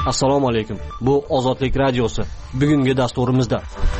Assalomu alaykum. Bu Ozodlik radiosi. Bugungi dasturimizda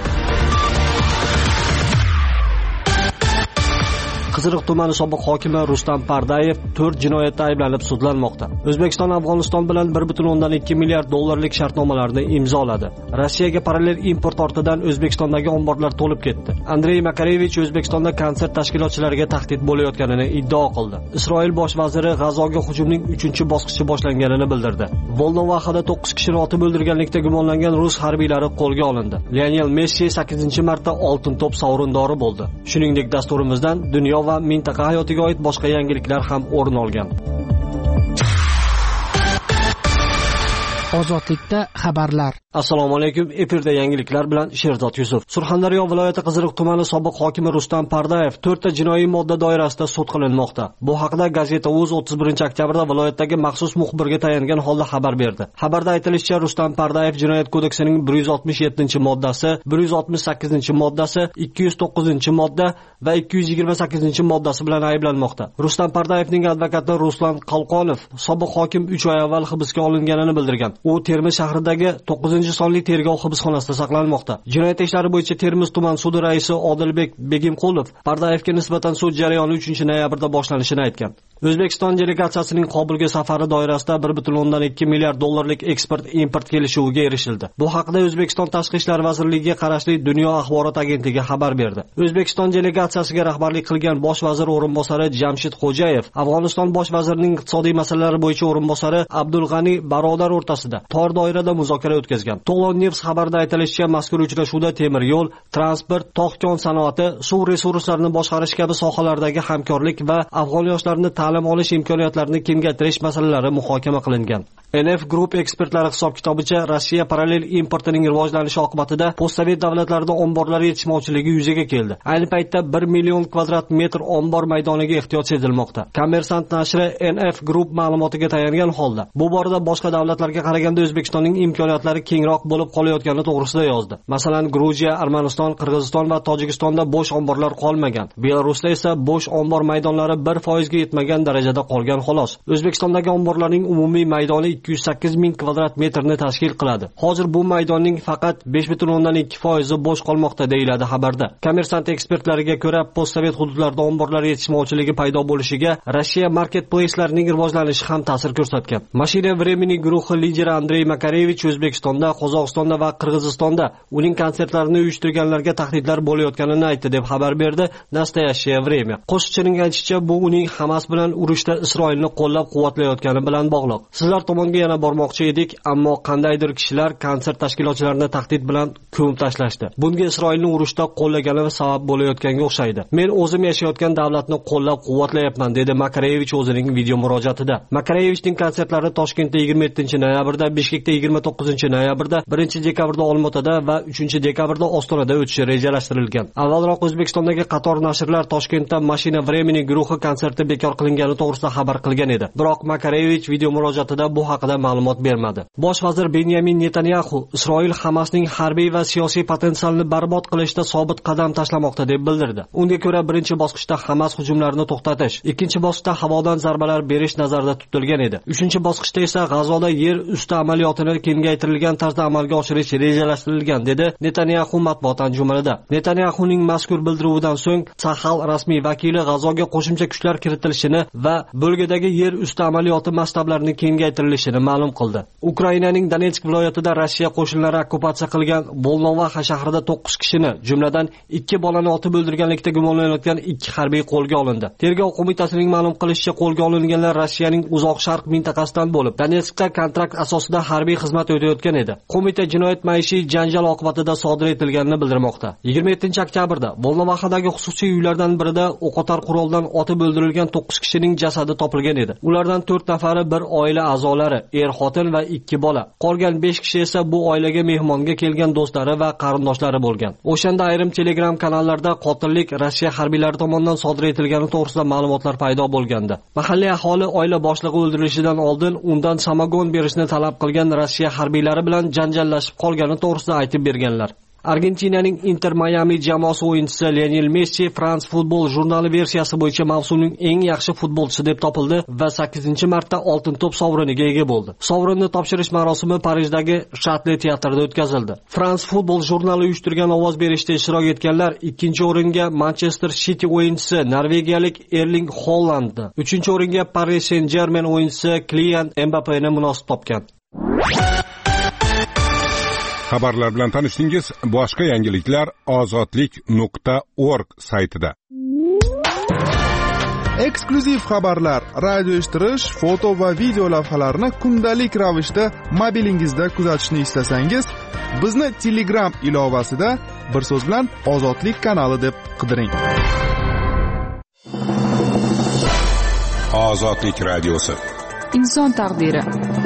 Qiziriq tumani sobiq hokimi Rustam Pardayev 4 jinoyatda ayblanib sudlanmoqda. O'zbekiston Afg'oniston bilan 1.2 milliard dollarlik shartnomalarni imzoladi. Rossiyaga parallel import ortidan O'zbekistondagi omborlar to'lib ketdi. Andrey Makarevich O'zbekistonda konsert tashkilotchilariga tahdid bo'layotganini iddao qildi. Isroil bosh vaziri G'azoga hujumning 3-bosqichi boshlanganini bildirdi. Volnovahada 9 kishini otib o'ldirganlikda gumonlangan rus harbiylari qo'lga olindi. Lionel Messi 8-marta oltin to'p sovrindori bo'ldi. Shuningdek, dasturimizdan dunyo va mintaqa hayotiga oid boshqa yangiliklar ham o'rin olgan. Ozodlikda xabarlar. Assalomu alaykum. Efirda yangiliklar bilan Sherzod Yusuf. Surxondaryo viloyati Qiziriq tumani sobiq hokimi Rustam Pardayev 4 ta jinoiy modda doirasida sud qilinmoqda. Bu haqida gazeta Uz 31-oktyabrda viloyatdagi maxsus muxbirga tayangan holda xabar berdi. Xabarda aytilishicha, Rustam Pardayev jinoyat kodeksining 167-moddasi, 168-moddasi, 209-modda va 228-moddasi bilan ayblanmoqda. Rustam Pardayevning advokati Ruslan Qalqonov sobiq hokim 3 oy avval hibsga olinganini bildirgan. U Termiz shahridagi 9-sonli tergov hibsxonasida saqlanmoqda. Jinoyat ishlari bo'yicha Termiz tuman sudi raisi Odilbek Begimqulov Pardayevga nisbatan sud jarayoni 3-noyabrda boshlanishini aytgan. O'zbekiston delegatsiyasining Qobulga safari doirasida 1.2 milliard dollarlik eksport-import kelishuviga erishildi. Bu haqda O'zbekiston Tashqi ishlar vazirligiga qarashli Dunyo axborot agentligi xabar berdi. O'zbekiston delegatsiyasiga rahbarlik qilgan bosh vazir o'rinbosari Jamshid Xo'jayev, Afg'oniston bosh vazirining iqtisodiy masalalar bo'yicha o'rinbosari Abdulg'ani Barodar o'rtasida tor doirada muzokara o'tkazgan. To'lon News xabarida aytilishicha, mazkur uchrashuvda temir yo'l, transport, tog'-kon sanoati, suv resurslarini boshqarish kabi sohalardagi hamkorlik va afg'on yoshlarini ta'lim olish imkoniyatlarini kengaytirish masalalari muhokama qilingan. NF Group ekspertlari hisob-kitobicha Rossiya parallel importining rivojlanishi oqibatida postsovet davlatlarida omborlar yetishmovchiligi yuzaga keldi. Ayni paytda 1 million kvadrat metr ombor maydoniga ehtiyoj sezilmoqda. Kommersant nashri NF Group ma'lumotiga tayangan holda bu borada boshqa davlatlarga qaraganda O'zbekistonning imkoniyatlari kengroq bo'lib qolayotgani to'g'risida yozdi. Masalan, Gruziya, Armaniston, Qirg'iziston va Tojikistonda bo'sh omborlar qolmagan. Belarusda esa bo'sh ombor maydonlari 1% ga yetmagan darajada qolgan xolos. O'zbekistondagi omborlarning umumiy maydoni 208 ming kvadrat metrni tashkil qiladi. Hozir bu maydonning faqat 5.2% bo'sh qolmoqda deyiladi xabarda. Kommersant ekspertlariga ko'ra, postsovet hududlarda omborlar yetishmovchiligi paydo bo'lishiga Rossiya marketplace-larining rivojlanishi ham ta'sir ko'rsatgan. Mashina Vremeni guruhi lideri Andrey Makarevich O'zbekistonda, Qozog'istonda va Qirg'izistonda uning konsertlarini uyushtirganlarga tahdidlar bo'layotganini aytdi deb xabar berdi Nastoyashye Vremya. Qo'shiqchining aytishicha, bu uning Hamas bilan urushda Isroilni qo'llab-quvvatlayotgani bilan bog'liq. Sizlar tomonga yana bormoqchi edik, ammo qandaydir kishilar konsert tashkilotchilarini tahdid bilan ko'mib tashlashdi. Bunga Isroilni urushda qo'llagani sabab bo'layotganga o'xshaydi. Men o'zim yashayotgan davlatni qo'llab-quvvatlayapman, dedi Makarevich o'zining video murojaatida. Makarevichning konsertlari Toshkentda 27-noyabrda, Bishkekda 29-noyabrda, 1-dekabrda Olmaotada va 3-dekabrda Ostonada o'tishi rejalashtirilgan. Avvalroq O'zbekistondagi qator nashrlar Toshkentda Mashina Vremeni guruhi konserti bekor qilingani to'g'risida xabar qilgan edi. Biroq Makarevich video murojaatida bu haqida ma'lumot bermadi. Bosh vazir Benyamin Netanyahu Isroil Hamasning harbiy va siyosiy potensialini barbod qilishda sobit qadam tashlamoqda deb bildirdi. Unga ko'ra, birinchi bosqichda Hamas hujumlarini to'xtatish, ikkinchi bosqichda havodan zarbalar berish nazarda tutilgan edi. Uchinchi bosqichda esa G'azoda yer usti amaliyotini kengaytirilgan tarzda amalga oshirish rejalashtirilgan, dedi Netanyahu matbuot anjumanida. Netanyahuning mazkur bildiruvidan so'ng Sahal rasmiy vakili G'azoga qo'shimcha kuchlar kiritilishini va bölgedagi yer usti amaliyoti masshtablarini kengaytirilishini ma'lum qildi. Ukrainaning Donetsk viloyatida Rossiya qo'shinlari okkupatsiya qilgan Volnovaha shahrida 9 kishini, jumladan 2 bolani otib o'ldirganlikda gumonlanayotgan 2 harbiy qo'lga olindi. Tergov qo'mitasining ma'lum qilishicha, qo'lga olinganlar Rossiyaning Uzoq Sharq mintaqasidan bo'lib, Donetskda kontrakt asosida harbiy xizmat o'tayotgan edi. Qo'mita jinoyat maishiy janjal oqibatida sodir etilganini bildirmoqda. 27-oktyabrda Volnovahadagi xususiy uylardan birida o'qotar quroldan otib o'ldirilgan 9 kishining jasadi topilgan edi. Ulardan 4 nafari bir oila a'zolari, er-xotin va 2 bola. Qolgan 5 kishi esa bu oilaga mehmonga kelgan do'stlari va qarindoshlari bo'lgan. O'shanda ayrim Telegram kanallarda qotillik Rossiya harbiylari tomonidan sodir etilgani to'g'risida ma'lumotlar paydo bo'lgandi. Mahalliy aholi oila boshlig'i o'ldirilishidan oldin undan samagon berishni talab qilgan Rossiya harbiylari bilan janjallashib qolgani to'g'risida aytib berganlar. Argentinaning Inter Miami jamoasi o'yinchisi Lionel Messi France Football jurnali versiyasi bo'yicha mavsumning eng yaxshi futbolchisi deb topildi va 8-marta Oltin to'p sovriniga ega bo'ldi. Sovrinni topshirish marosimi Parijdagi Châtelet teatrida o'tkazildi. France Football jurnali uyushtirgan ovoz berishda ishtirok etganlar 2-o'ringa Manchester City o'yinchisi norvegiyalik Erling Haalandni, 3-o'ringa Paris Saint-Germain o'yinchisi Kylian Mbappeni munosib topgan. Xabarlar bilan tanishdingiz. Boshqa yangiliklar ozodlik.org saytida. Eksklyuziv xabarlar, radio eshittirish, foto va video lavhalarni kundalik ravishda mobilingizda kuzatishni istasangiz, bizni Telegram ilovasida bir so'z bilan Ozodlik kanali deb qidiring. Ozodlik radiosi. Inson taqdiri.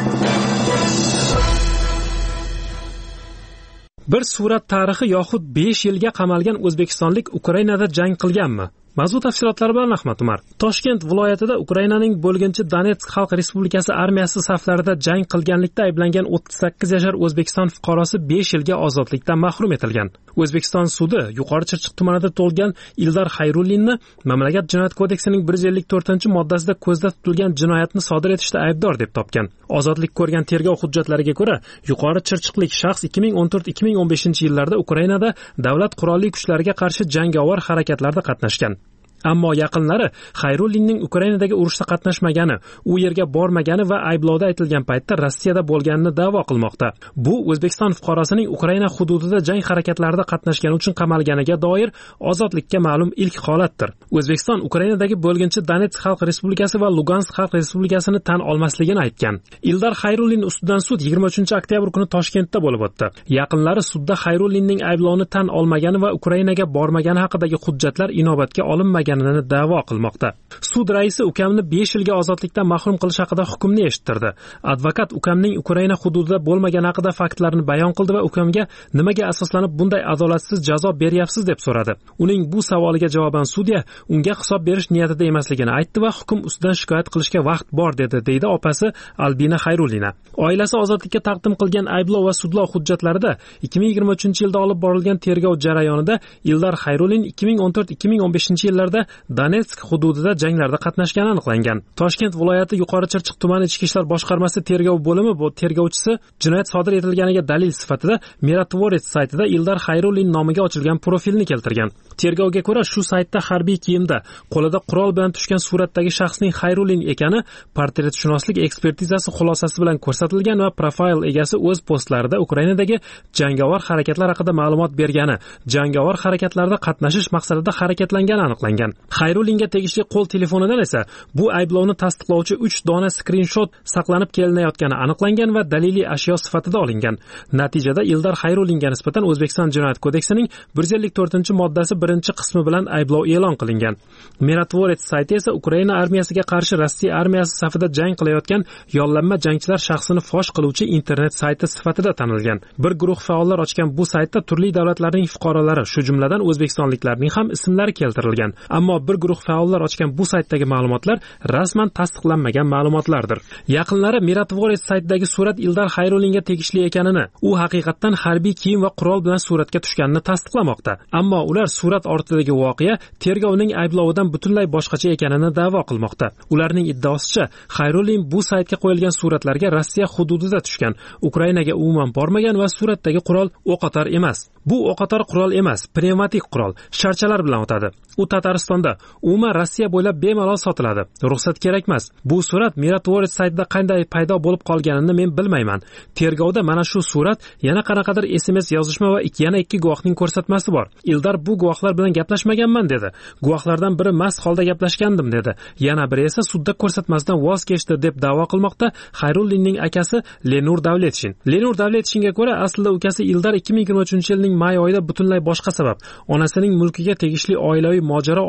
Bir surat tarixi yoxud 5 yilga qamalgan o'zbekistonlik Ukrainada jang qilganmi? Mavzu tafsilotlari bilan Ahmad Umar. Toshkent viloyatida Ukrainaning bo'lginchi Donetsk Xalq Respublikasi armiyasi saflarida jang qilganlikda ayblangan 38 yashar O'zbekiston fuqarosi 5 yilga ozodlikdan mahrum etilgan. O'zbekiston sudi Yuqori Chirchiq tumanida tug'ilgan Ildar Xayrullinni mamlakat jinoyat kodeksining 154-moddasida ko'zda tutilgan jinoyatni sodir etishda aybdor deb topgan. Ozodlik ko'rgan tergov hujjatlariga ko'ra, Yuqori Chirchiqlik shaxs 2014-2015 yillarda Ukrainada davlat qurolli kuchlariga qarshi jangovar harakatlarda qatnashgan. Ammo yaqinlari Xayrullinning Ukrainadagi urushda qatnashmagani, u yerga bormagani va ayblovda aytilgan paytda Rossiyada bo'lganini da'vo qilmoqda. Bu O'zbekiston fuqarosining Ukraina hududida jang harakatlarida qatnashgani uchun qamalganiga doir ozodlikka ma'lum ilk holatdir. O'zbekiston Ukrainadagi bo'lginchi Donetsk Xalq Respublikasi va Lugansk Xalq Respublikasini tan olmasligini aytgan. Ildar Xayrullin ustidan sud 23-oktyabr kuni Toshkentda bo'lib o'tdi. Yaqinlari sudda Xayrullinning ayblovini tan olmagani va Ukrainaga bormagani haqidagi hujjatlar inobatga olinmagan da'vo qilmoqda. Sud raisi ukamni 5 yilga ozodlikdan mahrum qilish haqida hukmni eshittirdi. Advokat ukamning Ukraina hududida bo'lmagani haqida faktlarni bayon qildi va ukamga nimaga asoslanib bunday adolatsiz jazo beryapsiz deb so'radi. Uning bu savoliga javoban sudya unga hisob berish niyatida emasligini aytdi va hukm ustidan shikoyat qilishga vaqt bor dedi, deydi opasi Albina Xayrullina. Oilasi ozodlikka taqdim qilgan ayblov va sudlov hujjatlarida 2023-yilda olib borilgan tergov jarayonida Ildar Xayrullin 2014-2015 yillarda Donetsk hududida janglarda qatnashgani aniqlangan. Toshkent viloyati Yuqori Chirchiq tumani ichki ishlar boshqarmasi tergov bo'limi bu tergovchisi jinoyat sodir etilganiga dalil sifatida Miratvorets saytida Ildar Xayrullin nomiga ochilgan profilni keltirgan. Tergovga ko'ra shu saytda harbiy kiyimda, qo'lida qurol bilan tushgan suratdagi shaxsning Xayrullin ekani portretshunoslik ekspertizasi xulosasi bilan ko'rsatilgan va profil egasi o'z postlarida Ukrainadagi jangovar harakatlar haqida ma'lumot bergani, jangovar harakatlarda qatnashish maqsadida harakatlangani aniqlangan. Xayrullinga tegishli qo'l telefonidan esa bu ayblovni tasdiqlovchi 3 dona skrinshot saqlanib kelinayotgani aniqlangan va daliliy ashyo sifatida olingan. Natijada Ildar Xayrullinga nisbatan O'zbekiston jinoyat kodeksining 154-moddasi 1-qismi bilan ayblov e'lon qilingan. Miratvorets sayti esa Ukraina armiyasiga qarshi Rossiya armiyasi safida jang qilayotgan yollanma jangchilar shaxsini fosh qiluvchi internet sayti sifatida tanilgan. Bir guruh faollar ochgan bu saytda turli davlatlarning fuqarolari, shu jumladan o'zbekistonliklarning ham ismlari keltirilgan. Ammo bir guruh faollar ochgan bu saytdagi ma'lumotlar rasman tasdiqlanmagan ma'lumotlardir. Yaqinlari Miratvorets saytidagi surat Ildar Xayrullinga tegishli ekanini, u haqiqatdan harbiy kiyim va qurol bilan suratga tushganini tasdiqlamoqda. Ammo ular surat ortidagi voqea tergovning ayblovidan butunlay boshqacha ekanini da'vo qilmoqda. Ularning iddaosicha, Xayrullin bu saytga qo'yilgan suratlarga Rossiya hududida tushgan, Ukrainaga umuman bormagan va suratdagi qurol o'qotar emas. Bu o'qotar qurol emas, pnevmatik qurol, sharchalar bilan o'tadi. U Tataristonda, umuman Rossiya bo'ylab bemalol sotiladi. Ruxsat kerak emas. Bu surat Miratvorets saytida qanday paydo bo'lib qolganini men bilmayman. Tergovda mana shu surat, yana qanaqadir SMS yozishma va yana 2 guvohning ko'rsatmasi bor. Ildar bu guvohlar bilan gaplashmaganman dedi. Guvohlardan biri mast holda gaplashgandim dedi. Yana biri esa sudda ko'rsatmasidan voz kechdi deb da'vo qilmoqda Xayrullinning akasi Lenur Davletshin. Lenur Davletshinga ko'ra, aslida ukasi Ildar 2023-yilning may oyida butunlay boshqa sabab, onasining mulkiga tegishli oilaviy mojaro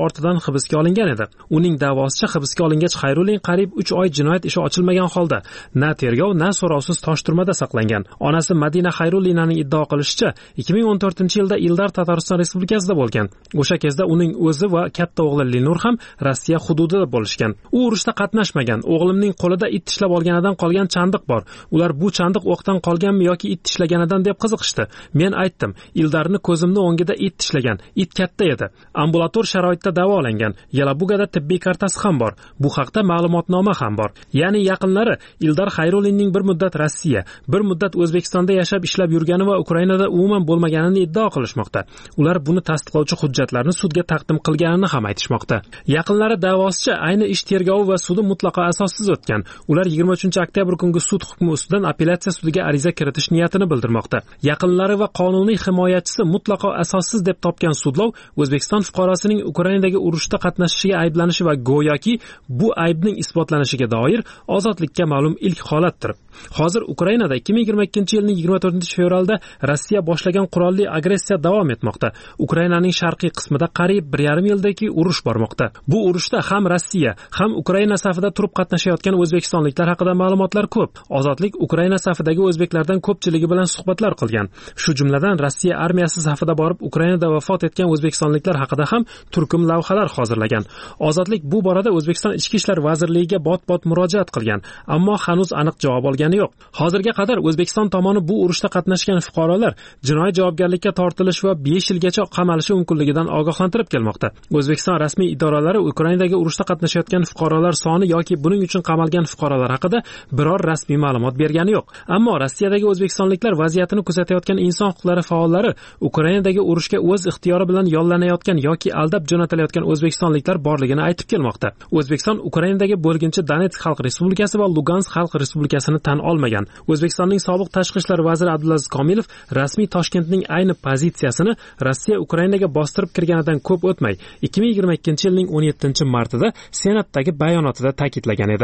ortidan hibsga olingan edi. Uning da'vosicha hibsga olingach Xayrulin qariyb 3 oy jinoyat ishi ochilmagan holda na tergov, na so'rovsiz toshturmada saqlangan. Onasi Madina Xayrulinaning iddao qilishicha, 2014-yilda Ildar Tatariston Respublikasida bo'lgan. O'sha kezda uning o'zi va katta o'g'li Linur ham Rossiya hududida bo'lishgan. U urushda qatnashmagan. O'g'limning qo'lida it tishlab olganidan qolgan chandiq bor. Ular bu chandiq o'qdan qolganmi yoki it tishlaganidan deb qiziqishdi. Men aytdim, Ildarni ko'zimni o'ngida it tishlagan. It katta edi. Ambulator sharoitda davolangan. Yelabugada tibbiy kartasi ham bor. Bu haqda ma'lumotnoma ham bor. Ya'ni yaqinlari Ildar Xayrulinning bir muddat Rossiya, bir muddat O'zbekistonda yashab ishlab yurgani va Ukrainada umuman bo'lmaganini iddao qilishmoqda. Ular buni tasdiqlovchi hujjatlarni sudga taqdim qilganini ham aytishmoqda. Yaqinlari da'vosicha ayni ish tergovi va sudi mutlaqo asossiz o'tgan. Ular 23-oktyabr kungi sud hukmi ustidan apellyatsiya sudiga ariza kiritish niyatini bildirmoqda. Yaqinlari va qonuniy himoyachisi mutlaqo asossiz deb topgan sudlov O'zbekiston fuqarosining Ukrainadagi urushda qatnashishiga ayblanishi va go'yoki bu aybning isbotlanishiga doir ozodlikka ma'lum ilk holatdir. Hozir Ukrainada 2022-yilning 24-fevralda Rossiya boshlagan qurolli agressiya davom etmoqda. Ukrainaning sharqiy qismida qariyb 1,5 yildagi urush bormoqda. Bu urushda ham Rossiya, ham Ukraina safida turib qatnashayotgan o'zbekistonliklar haqida ma'lumotlar ko'p. Ozodlik Ukraina safidagi o'zbeklardan ko'pchiligi bilan suhbatlar qilgan. Shu jumladan Rossiya armiyasi safida borib Ukrainada vafot etgan o'zbekistonliklar haqida ham turkum lavhalar hozirlagan. Ozodlik bu borada O'zbekiston Ichki ishlar vazirligiga bot-bot murojaat qilgan, ammo hanuz aniq javob olgani yo'q. Hozirga qadar O'zbekiston tomoni bu urushda qatnashgan fuqarolar jinoiy javobgarlikka tortilish va 5 yilgacha qamalishi mumkinligidan ogohlantirib kelmoqda. O'zbekiston rasmiy idoralari Ukrainadagi urushda qatnashayotgan fuqarolar soni yoki buning uchun qamalgan fuqarolar haqida biror rasmiy ma'lumot bergani yo'q. Ammo Rossiyadagi o'zbekistonliklar vaziyatini kuzatayotgan inson huquqlari faollari Ukrainadagi urushga o'z ixtiyori bilan yollanayotgan yoki aldab jo'natilayotgan o'zbekistonliklar borligini aytib kelmoqda. O'zbekiston Ukrainadagi bo'lginchi Donetsk Xalq Respublikasi va Lugansk Xalq Respublikasini tan olmagan. O'zbekistonning sobiq tashqi ishlar vaziri Abdulaziz Komilov rasmiy Toshkentning ayni pozitsiyasini Rossiya Ukrainaga bostirib kirganidan ko'p o'tmay 2022-yilning 17-martida Senatdagi bayonotida ta'kidlagan edi.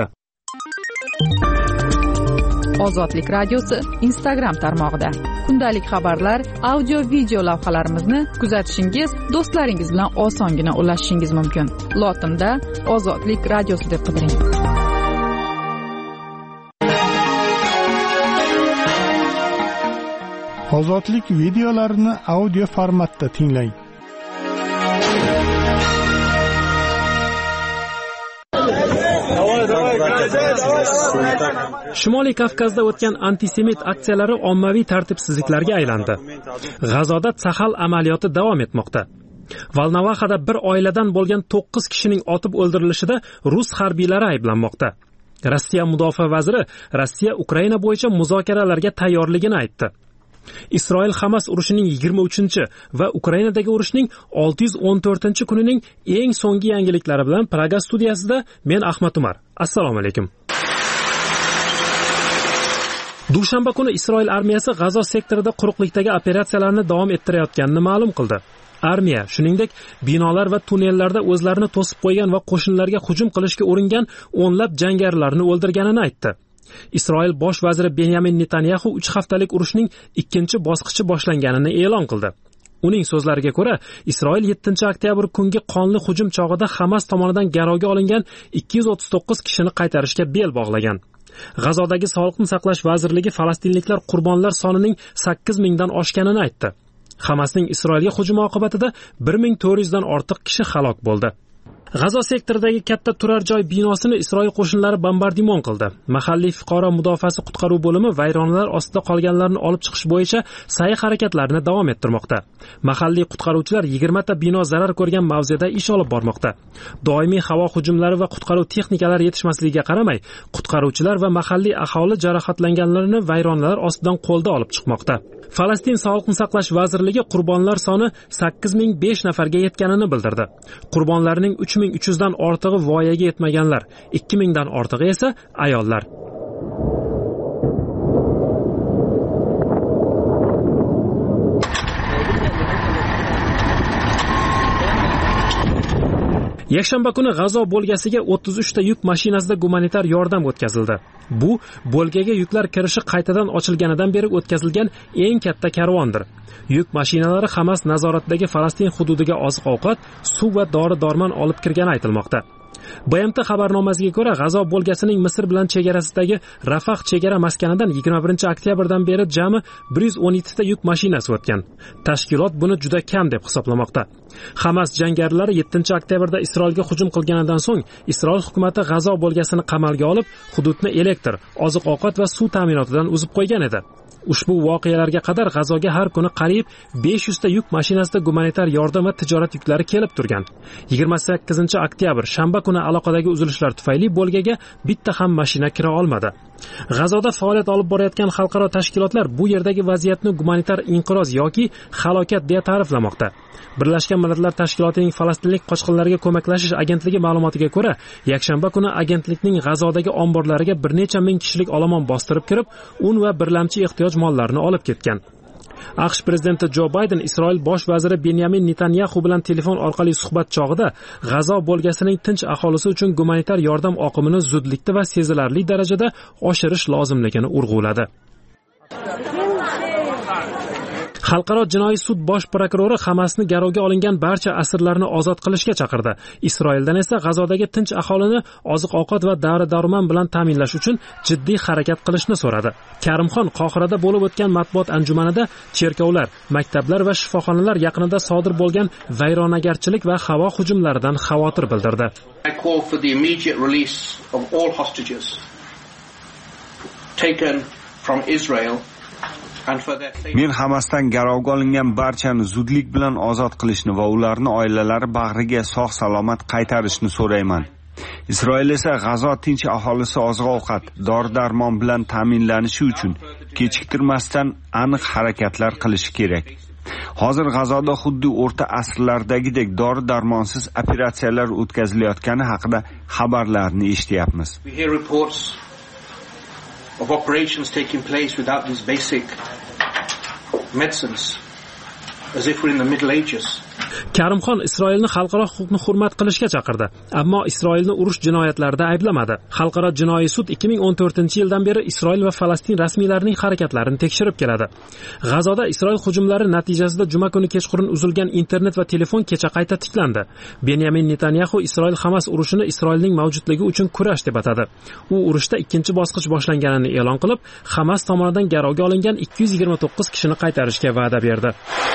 Ozodlik radiosi Instagram tarmog'ida kundalik xabarlar, audio video lavhalarimizni kuzatishingiz, do'stlaringiz bilan osongina ulashishingiz mumkin. Lotinda Ozodlik radiosi deb qidiring. Ozodlik videolarini audio formatda tinglang. Shimoliy Kavkazda o'tgan antisemit aksiyalari ommaviy tartibsizliklarga aylandi. G'azoda Saxal amaliyoti davom etmoqda. Valnavahada bir oiladan bo'lgan 9 kishining otib o'ldirilishida rus harbiylari ayblanmoqda. Rossiya mudofaa vaziri Rossiya Ukraina bo'yicha muzokaralarga tayyorligini aytdi. Isroil Hamas urushining 23 va Ukrainadagi urushning 614-kunining eng so'nggi yangiliklari bilan Praga studiyasida men Ahmad Umar. Assalomu alaykum. Dushanba kuni Isroil armiyasi G'azo sektorida quruqlikdagi operatsiyalarni davom ettirayotganini ma'lum qildi. Armiya, shuningdek, binolar va tunnellarda o'zlarini to'sib qo'ygan va qo'shinlarga hujum qilishga uringan o'nlab jangarilarni o'ldirganini aytdi. Isroil bosh vaziri Benyamin Netanyahu 3 haftalik urushning 2-bosqichi boshlanganini e'lon qildi. Uning so'zlariga ko'ra, Isroil 7-oktyabr kungi qonli hujum chog'ida Hamas tomonidan garovga olingan 239 kishini qaytarishga bel bog'lagan. G'azodagi Sog'liqni saqlash vazirligi falastinliklar qurbonlar sonining 8,000 dan oshganini aytdi. Hamasning Isroilga hujumi oqibatida 1400 dan ortiq kishi halok bo'ldi. G'azo sektoridagi katta turar joy binosini Isroil qo'shinlari bombardimon qildi. Mahalliy fuqaro mudofaasi qutqaruv bo'limi vayronalar ostida qolganlarni olib chiqish bo'yicha sa'y harakatlarini davom ettirmoqda. Mahalliy qutqaruvchilar 20 ta bino zarar ko'rgan mavzeda ish olib bormoqda. Doimiy havo hujumlari va qutqaruv texnikalari yetishmasligiga qaramay, qutqaruvchilar va mahalliy aholi jarohatlanganlarni vayronalar ostidan qo'lda olib chiqmoqda. Falastin Sog'liqni saqlash vazirligi qurbonlar soni 8005 nafarga yetganini bildirdi. Qurbonlarning 3300 dan ortig'i voyaga yetmaganlar, 2000 dan ortig'i esa ayollar. Yakshanba kuni G'azo bo'lgasiga 33 ta yuk mashinasida gumanitar yordam o'tkazildi. Bu bo'lgaga yuklar kirishi qaytadan ochilganidan beri o'tkazilgan eng katta karvondir. Yuk mashinalari Hamas nazoratidagi Falastin hududiga oziq-ovqat, suv va dori-dormon olib kirgani aytilmoqda. BMT xabarnomasiga ko'ra, G'azo bo'lgasining Misr bilan chegarasidagi Rafah chegara maskanidan 21-oktyabrdan beri jami 117 ta yuk mashinasi o'tgan. Tashkilot buni juda kam deb hisoblamoqda. Hamas jangarilari 7-oktyabrda Isroilga hujum qilganidan so'ng Isroil hukumatı G'azo bo'lgasini qamalga olib, hududni elektr, oziq-ovqat va suv ta'minotidan uzib qo'ygan edi. Ushbu voqealarga qadar G'azoga har kuni qariyb 500 ta yuk mashinasida gumanitar yordam va tijorat yuklari kelib turgan. 28-oktyabr shanba kuni aloqadagi uzilishlar tufayli bo'lgaga bitta ham mashina kira olmadi. G'azoda faoliyat olib borayotgan xalqaro tashkilotlar bu yerdagi vaziyatni gumanitar inqiroz yoki halokat deya ta'riflamoqda. Birlashgan Millatlar Tashkilotining falastinlik qochqinlarga ko'maklashish agentligi ma'lumotiga ko'ra, yakshanba kuni agentlikning G'azodagi omborlariga bir necha ming kishilik olomon bostirib kirib, un va birlamchi ehtiyoj mollarini olib ketgan. AQSh prezidenti Jo Bayden Isroil bosh vaziri Benyamin Netanyahu bilan telefon orqali suhbat chog'ida G'azo bo'lgasining tinch aholisi uchun gumanitar yordam oqimini zudlikda va sezilarli darajada oshirish lozimligini urg'uladi. Xalqaro jinoiy sud bosh prokurori Hamasni garovga olingan barcha asirlarni ozod qilishga chaqirdi. Isroildan esa G'azodagi tinch aholini oziq-ovqat va dori-darmon bilan ta'minlash uchun jiddiy harakat qilishni so'radi. Karimxon Qohirada bo'lib o'tgan matbuot anjumanida cherkovlar, maktablar va shifoxonalar yaqinida sodir bo'lgan vayronagarchilik va havo hujumlaridan xavotir bildirdi. I call for the immediate release of all hostages taken from Israel. Men Hamasdan garovga olingan barchani zudlik bilan ozod qilishni va ularni oilalari bag'riga sog'-salomat qaytarishni so'rayman. Isroil esa G'azo tinch aholisi oziq-ovqat, dori-darmon bilan ta'minlanishi uchun kechiktirmasdan aniq harakatlar qilishi kerak. Hozir G'azoda xuddi o'rta asrlardagidek dori-darmonsiz operatsiyalar o'tkazilayotgani haqida xabarlarni eshityapmiz. Of operations taking place without these basic medicines, as if we're in the Middle Ages. Karimxon Isroilni xalqaro huquqni hurmat qilishga chaqirdi, ammo Isroilni urush jinoyatlarida ayblamadi. Xalqaro jinoiy sud 2014-yildan beri Isroil va Falastin rasmiylarining harakatlarini tekshirib keladi. G'azoda Isroil hujumlari natijasida juma kuni kechqurun uzilgan internet va telefon kecha qayta tiklandi. Benyamin Netanyahu Isroil-Hamas urushini Isroilning mavjudligi uchun kurash deb atadi. U urushda ikkinchi bosqich boshlanganini e'lon qilib, Hamas tomonidan garovga olingan 229 kishini qaytarishga va'da berdi.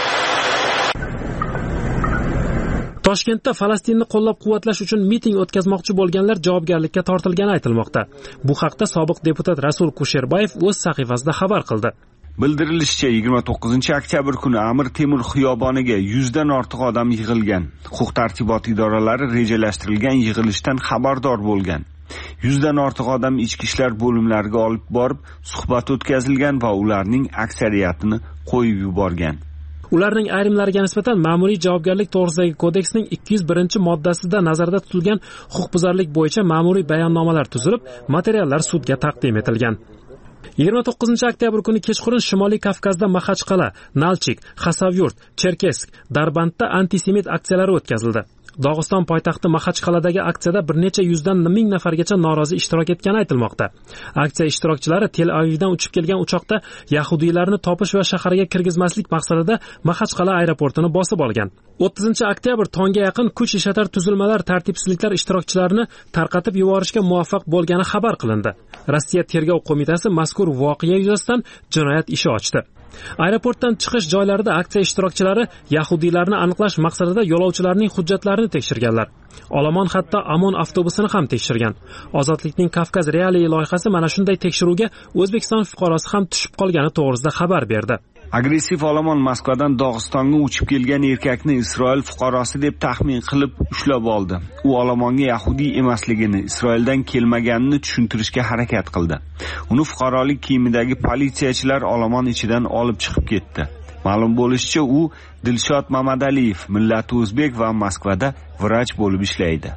Toshkentda Falastinni qo'llab-quvvatlash uchun miting o'tkazmoqchi bo'lganlar javobgarlikka tortilgani aytilmoqda. Bu haqda sobiq deputat Rasul Kusherbayev o'z sahifasida xabar qildi. Bildirilishicha, 29-oktyabr kuni Amir Temur xiyoboniga 100 dan ortiq odam yig'ilgan. Huquq-tartibot idoralari rejalashtirilgan yig'ilishdan xabardor bo'lgan. 100 dan ortiq odam ichki ishlar bo'limlariga olib borib, suhbat o'tkazilgan va ularning aksariyatini qo'yib yuborgan. Ularning ayrimlariga nisbatan ma'muriy javobgarlik to'g'risidagi kodeksning 201-moddasida nazarda tutilgan huquqbuzarlik bo'yicha ma'muriy bayonnomalar tuzilib, materiallar sudga taqdim etilgan. 29-oktyabr kuni kechqurun Shimoliy Kavkazda Maxachqala, Nalchik, Xasavyurt, Cherkesk, Darbandda antisemit aksiyalari o'tkazildi. Dog'iston poytaxti Maxachqaladagi aksiyada bir necha yuzdan ming nafargacha norozi ishtirok etgani aytilmoqda. Aksiya ishtirokchilari Tel Avivdan uchib kelgan uchoqda yahudiylarni topish va shaharga kirgizmaslik maqsadida Maxachqala aeroportini bosib olgan. 30-oktyabr tongga yaqin kuch ishlatar tuzilmalar tartibsizliklar ishtirokchilarini tarqatib yuborishga muvaffaq bo'lgani xabar qilindi. Rossiya tergov qo'mitasi mazkur voqea yuzasidan jinoyat ishi ochdi. Aeroportdan chiqish joylarida aksiya ishtirokchilari yahudiylarni aniqlash maqsadida yo'lovchilarning hujjatlarini tekshirganlar. Olomon hatto Amon avtobusini ham tekshirgan. Ozodlikning Kavkaz realiy loyihasi mana shunday tekshiruvga O'zbekiston fuqarosi ham tushib qolgani to'g'risida xabar berdi. Agressiv olomon Moskvadan Dog'istonga uchib kelgan erkakni Isroil fuqarosi deb taxmin qilib ushlab oldi. U olomonga yahudiy emasligini, Isroildan kelmaganini tushuntirishga harakat qildi. Uni fuqarolik kiyimidagi politsiyachilar olomon ichidan olib chiqib ketdi. Ma'lum bo'lishicha, u Dilshod Mamadaliyev, millati o'zbek va Moskvada vrach bo'lib ishlaydi.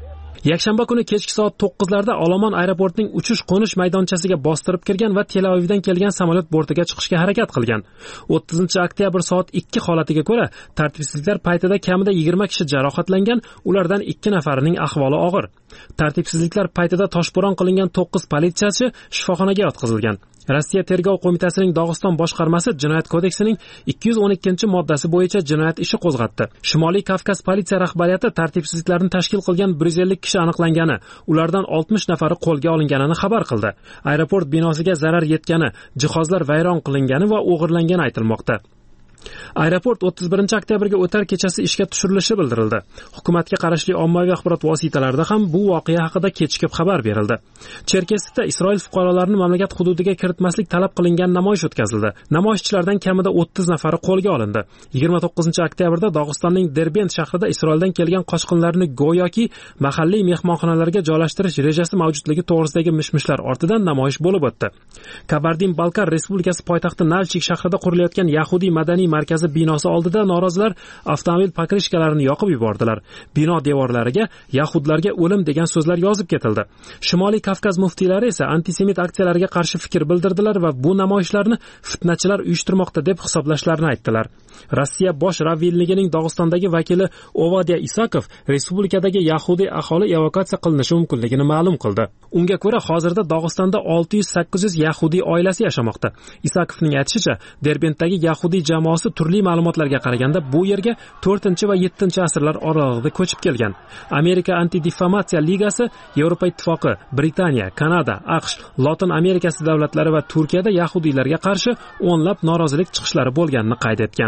Yakshanba kuni kechki soat 9larda olomon aeroportining uchish-qo'nish maydonchasiga bostirib kirgan va Tel Avivdan kelgan samolyot bortiga chiqishga harakat qilgan. 30-oktyabr soat 2 holatiga ko'ra, tartibsizliklar paytida kamida 20 kishi jarohatlangan, ulardan 2 nafarining ahvoli og'ir. Tartibsizliklar paytida toshbo'ron qilingan 9 politsiyachi shifoxonaga yotqizilgan. Rossiya tergov qo'mitasining Dog'iston boshqarmasi Jinoyat kodeksining 212-moddasi bo'yicha jinoyat ishi qo'zg'atdi. Shimoliy Kavkaz politsiya rahbariyati tartibsizliklarni tashkil qilgan 150 kishi aniqlangani, ulardan 60 nafari qo'lga olinganini xabar qildi. Aeroport binosiga zarar yetgani, jihozlar vayron qilingani va o'g'irlangani aytilmoqda. Aeroport 31-oktyabrga o'tar kechasi ishga tushirilishi bildirildi. Hukumatga qarashli ommaviy axborot vositalarida ham bu voqea haqida kechikib xabar berildi. Cherkesda Isroil fuqarolarini mamlakat hududiga kiritmaslik talab qilingan namoyish o'tkazildi. Namoyishchilardan kamida 30 nafari qo'lga olindi. 29-oktyabrda Dog'istonning Derbent shahrida Isroildan kelgan qochqinlarni go'yoki mahalliy mehmonxonalarga joylashtirish rejasi mavjudligi to'g'risidagi mishmishlar ortidan namoyish bo'lib o'tdi. Kabardin-Balkar Respublikasi poytaxti Nalchik shahrida qurilayotgan Yahudiy madaniy markazi binosi oldida norozilar avtomobil pokrishkalarini yoqib yubordilar. Bino devorlariga yahudlarga o'lim degan so'zlar yozib ketildi. Shimoliy Kavkaz muftiylari esa antisemit aksiyalarga qarshi fikr bildirdilar va bu namoyishlarni fitnachilar uyushtirmoqda deb hisoblashlarini aytdilar. Rossiya bosh ravvinligining Dog'istondagi vakili Ovadiya Isakov respublikadagi yahudiy aholi evakuatsiya qilinishi mumkinligini ma'lum qildi. Unga ko'ra, hozirda Dog'istonda 600-800 yahudiy oilasi yashamoqda. Isakovning aytishicha, Derbentdagi yahudiy jamoasi turli ma'lumotlarga qaraganda bu yerga 4 va 7 asrlar oralig'ida ko'chib kelgan. Amerika Antidifamatsiya ligasi, Yevropa ittifoqi, Britaniya, Kanada, AQSh, Lotin Amerikasi davlatlari va Turkiyada yahudiylarga qarshi o'nlab norozilik chiqishlari bo'lganini qayd etgan.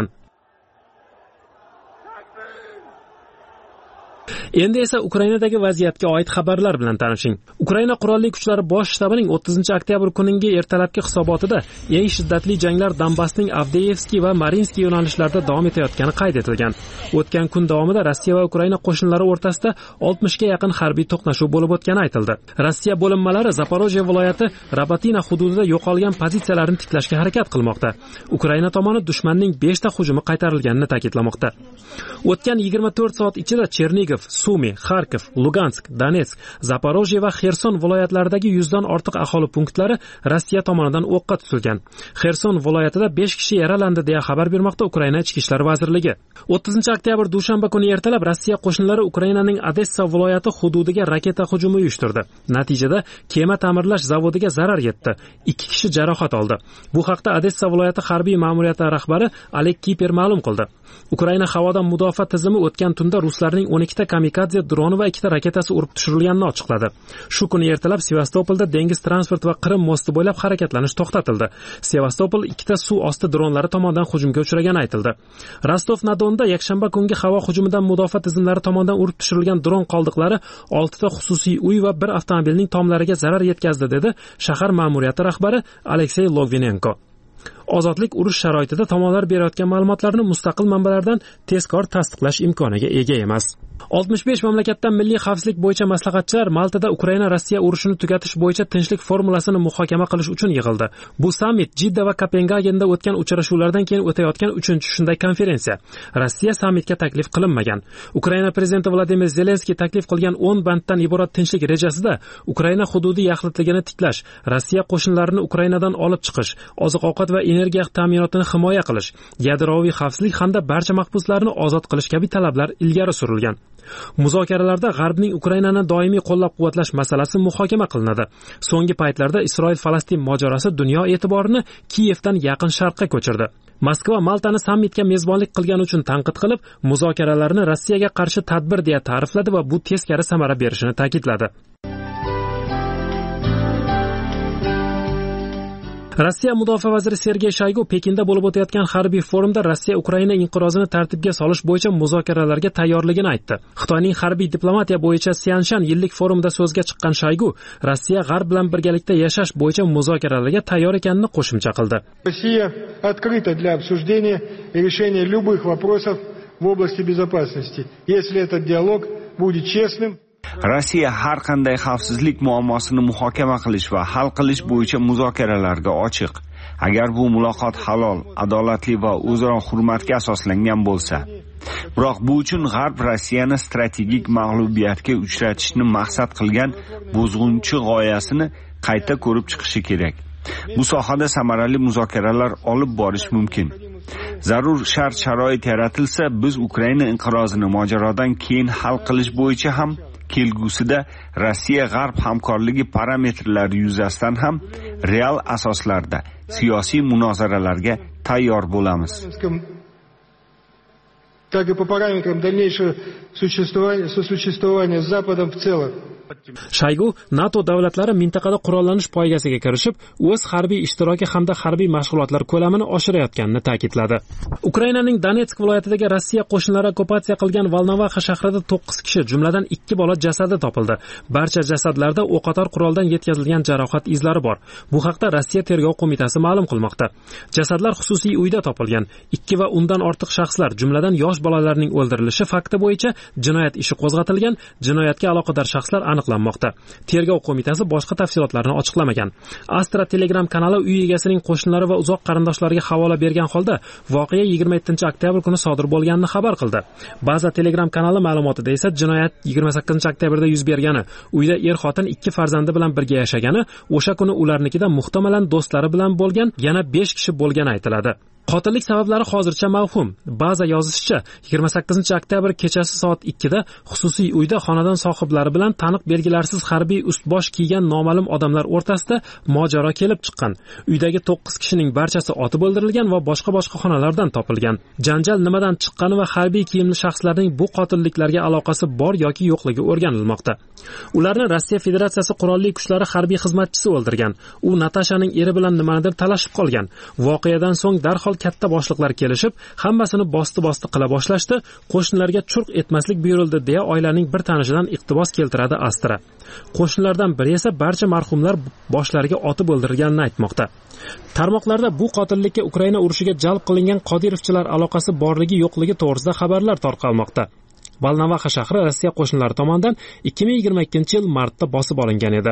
Endi esa Ukrainadagi vaziyatga oid xabarlar bilan tanishing. Ukraina qurolli kuchlari bosh shtabining 30-oktyabr kuniga ertalabki hisobotida eng shiddatli janglar Donbassning Avdeyevskiy va Marinskiy yo'nalishlarida davom etayotgani qayd etilgan. O'tgan kun davomida Rossiya va Ukraina qo'shinlari o'rtasida 60 ga yaqin harbiy to'qnashuv bo'lib o'tgani aytildi. Rossiya bo'linmalari Zaporojye viloyati Rabatina hududida yo'qolgan pozitsiyalarni tiklashga harakat qilmoqda. Ukraina tomoni dushmanning 5 ta hujumi qaytarilganini ta'kidlamoqda. O'tgan 24 soat ichida Chernigov, Sumi, Kharkiv, Lugansk, Donetsk, Zaporojye va Xerson viloyatlaridagi 100 dan ortiq aholi punktlari Rossiya tomonidan o'qqa tutilgan. Xerson viloyatida 5 kishi yaralandi deya xabar bermoqda Ukraina ichki ishlar vazirligi. 30-oktyabr dushanba kuni ertalab Rossiya qo'shinlari Ukrainaning Odessa viloyati hududiga raketa hujumi uyushtirdi. Natijada kema ta'mirlash zavodiga zarar yetdi. 2 kishi jarohat oldi. Bu haqda Odessa viloyati harbiy ma'muriyati rahbari Oleg Kiper ma'lum qildi. Ukraina havodan mudofaa tizimi o'tgan tunda ruslarning 12 ta kamikadze droni va 2 ta raketasi urib tushirilganini ochiqladi. Shu kuni ertalab Sevastopolda dengiz transport va Qrim mosti bo'ylab harakatlanish to'xtatildi. Sevastopol 2 ta suv osti dronlari tomonidan hujumga uchragani aytildi. Rostov-na-Donda yakshanba kungi havo hujumidan mudofaa tizimlari tomonidan urib tushirilgan dron qoldiqlari 6 ta xususiy uy va 1 avtomobilning tomlariga zarar yetkazdi, dedi shahar ma'muriyati rahbari Aleksey Logvinenko. Ozodlik urush sharoitida tomonlar berayotgan ma'lumotlarni mustaqil manbalardan tezkor tasdiqlash imkoniga ega emas. 65 mamlakatdan milliy xavfsizlik bo'yicha maslahatchilar Maltada Ukraina-Rossiya urushini tugatish bo'yicha tinchlik formulasini muhokama qilish uchun yig'ildi. Bu sammit Jidda va Kopengagenda o'tgan uchrashuvlardan keyin o'tayotgan 3-chi shunday konferensiya. Rossiya sammitga taklif qilinmagan. Ukraina prezidenti Vladimir Zelenskiy taklif qilgan 10 banddan iborat tinchlik rejasida Ukraina hududiy yaxlitligini tiklash, Rossiya qo'shinlarini Ukrainadan olib chiqish, oziq-ovqat va energiya ta'minotini himoya qilish, yadroviy xavfsizlik hamda barcha mahbuslarni ozod qilish kabi talablar ilgari surilgan. Muzokaralarda G'arbning Ukrainani doimiy qo'llab-quvvatlash masalasi muhokama qilinadi. So'nggi paytlarda Isroil-Falastin mojarosi dunyo e'tiborini Kiyevdan yaqin sharqqa ko'chirdi. Moskva Maltani sammitga mezbonlik qilgani uchun tanqid qilib, muzokaralarni Rossiyaga qarshi tadbir deya ta'rifladi va bu teskari samara berishini ta'kidladi. Rossiya mudofaa vaziri Sergey Shoygu Pekinda bo'lib o'tayotgan harbiy forumda Rossiya Ukraina inqirozini tartibga solish bo'yicha muzokaralarga tayyorligini aytdi. Xitoyning harbiy diplomatiya bo'yicha Sianshan yillik forumda so'zga chiqqan Shoygu Rossiya G'arb bilan birgalikda yashash bo'yicha muzokaralarga tayyor ekanini qo'shimcha qildi. Rossiya открыта для обсуждения и решения любых вопросов в области безопасности, если этот диалог будет честным. Rossiya har qanday xavfsizlik muammosini muhokama qilish va hal qilish bo'yicha muzokaralarga ochiq. Agar bu muloqot halol, adolatli va o'zaro hurmatga asoslangan bo'lsa. Biroq bu uchun G'arb Rossiyani strategik mag'lubiyatga uchratishni maqsad qilgan buzg'unchi g'oyasini qayta ko'rib chiqishi kerak. Bu sohada samarali muzokaralar olib borish mumkin. Zarur shart-sharoit yaratilsa, biz Ukraina inqirozini mojarodan keyin hal qilish bo'yicha ham kelgusida Rossiya-G'arb hamkorligi parametrlari yuzasidan ham real asoslarda siyosiy munozaralarga tayyor bo'lamiz. Так и по параметрам дальнейшего сосуществования с Западом в целом. Shaygu NATO davlatlari mintaqada qurollanish poygasiga kirishib, o'z harbiy ishtiroki hamda harbiy mashg'ulotlar ko'lamini oshirayotganini ta'kidladi. Ukrainaning Donetsk viloyatidagi Rossiya qo'shinlari okkupatsiya qilgan Volnovakha shahrida 9 kishi, jumladan 2 bola jasadi topildi. Barcha jasadlarda o'qotar quroldan yetkazilgan jarohat izlari bor. Bu haqda Rossiya tergov qo'mitasi ma'lum qilmoqda. Jasadlar xususiy uyda topilgan. 2 va undan ortiq shaxslar, jumladan yosh bolalarning o'ldirilishi fakti bo'yicha jinoyat ishi qo'zg'atilgan. Jinoyatga aloqador shaxslar aniqlanmoqda. Tergov qo'mitasi boshqa tafsilotlarni ochiqlamagan. Astra Telegram kanali uy egasining qo'shnilari va uzoq qarindoshlariga havola bergan holda voqea 27-oktyabr kuni sodir bo'lganini xabar qildi. Ba'zi Telegram kanali ma'lumotida esa jinoyat 28-oktyabrda yuz bergani, uyda er-xotin 2 farzandi bilan birga yashagani, o'sha kuni ularnikida muhtamalan do'stlari bilan bo'lgan yana 5 kishi bo'lgani aytiladi. Qotillik sabablari hozircha mavhum. Ba'zi yozishicha 28-oktyabr kechasi soat 2 da xususiy uyda xonadon sohiblari bilan taniq belgilarsiz harbiy ust-bosh kiygan noma'lum odamlar o'rtasida mojaro kelib chiqqan. Uydagi 9 kishining barchasi otib o'ldirilgan va boshqa xonalardan topilgan. Janjal nimadan chiqqani va harbiy kiyimli shaxslarning bu qotilliklarga aloqasi bor yoki yo'qligi o'rganilmoqda. Ularni Rossiya Federatsiyasi qurolli kuchlari harbiy xizmatchisi o'ldirgan. U Natashaning eri bilan nimanidir talashib qolgan. Voqeadan so'ng darhol katta boshliqlar kelishib, hammasini bosti qila boshlashdi. Qo'shnilarga churq etmaslik buyurildi deya oilaning bir tanishidan iqtibos keltiradi Astra. Qo'shnilardan biri esa barcha marhumlar boshlariga otib o'ldirilganini aytmoqda. Tarmoqlarda bu qotillikka Ukraina urushiga jalb qilingan Qodirovchilar aloqasi borligi yo'qligi to'g'risida xabarlar tarqalmoqda. Volnovakha shahri Rossiya qo'shinlari tomonidan 2022-yil martda bosib olingan edi.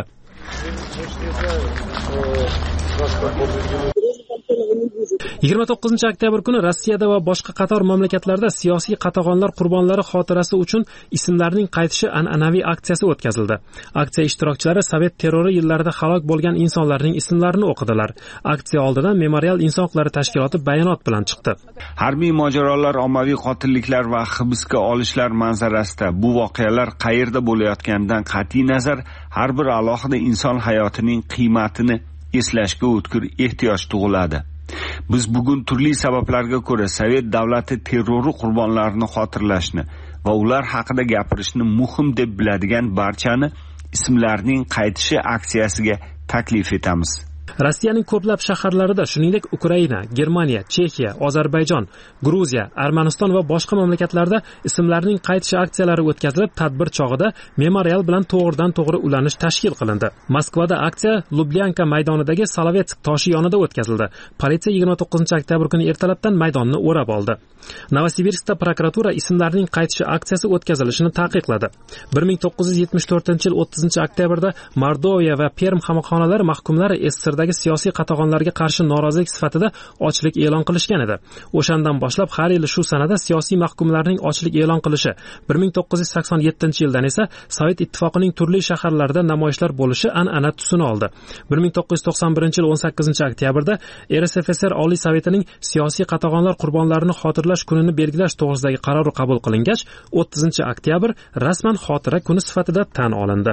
29-oktyabr kuni Rossiyada va boshqa qator mamlakatlarda siyosiy qatag'onlar qurbonlari xotirasi uchun ismlarning qaytishi an'anaviy aksiyasi o'tkazildi. Aksiya ishtirokchilari Sovet terrori yillarida halok bo'lgan insonlarning ismlarini o'qidilar. Aksiya oldidan Memorial inson huquqlari tashkiloti bayonot bilan chiqdi. Harbiy mojarolar, ommaviy qotilliklar va hibsga olishlar manzarasida bu voqealar qayerda bo'layotganidan qat'iy nazar har bir alohida inson hayotining qiymatini eslashga o'tkir ehtiyoj tug'iladi. Biz bugun turli sabablarga ko'ra Sovet davlati terrori qurbonlarini xotirlashni va ular haqida gapirishni muhim deb biladigan barchani ismlarning qaytishi aksiyasiga taklif etamiz. Rossiyaning ko'plab shaharlarida, shuningdek Ukraina, Germaniya, Chexiya, Ozarbayjon, Gruziya, Armaniston va boshqa mamlakatlarda ismlarning qaytishi aksiyalari o'tkazilib, tadbir chog'ida memorial bilan to'g'ridan-to'g'ri ulanish tashkil qilindi. Moskvada aksiya Lublyanka maydonidagi Solovetsk toshi yonida o'tkazildi. Politsiya 29-oktyabr kuni ertalabdan maydonni o'rab oldi. Novosibirskda prokuratura ismlarning qaytishi aksiyasi o'tkazilishini taqiqladi. 1974-yil 30-oktyabrda Mordoviya va Perm qamoqxonalari mahkumlari SSRdagi siyosiy qatag'onlarga qarshi norozilik sifatida ochlik e'lon qilishgan edi. O'shandan boshlab har yil shu sanada siyosiy mahkumlarning ochlik e'lon qilishi, 1987-yildan esa Sovet ittifoqining turli shaharlarida namoyishlar bo'lishi an'ana tusini oldi. 1991-yil 18-oktyabrda RSFSR Oliy Sovetining siyosiy qatag'onlar qurbonlarini xotirlash kunini belgilash to'g'risidagi qarori qabul qilingach, 30-oktyabr rasman xotira kuni sifatida tan olindi.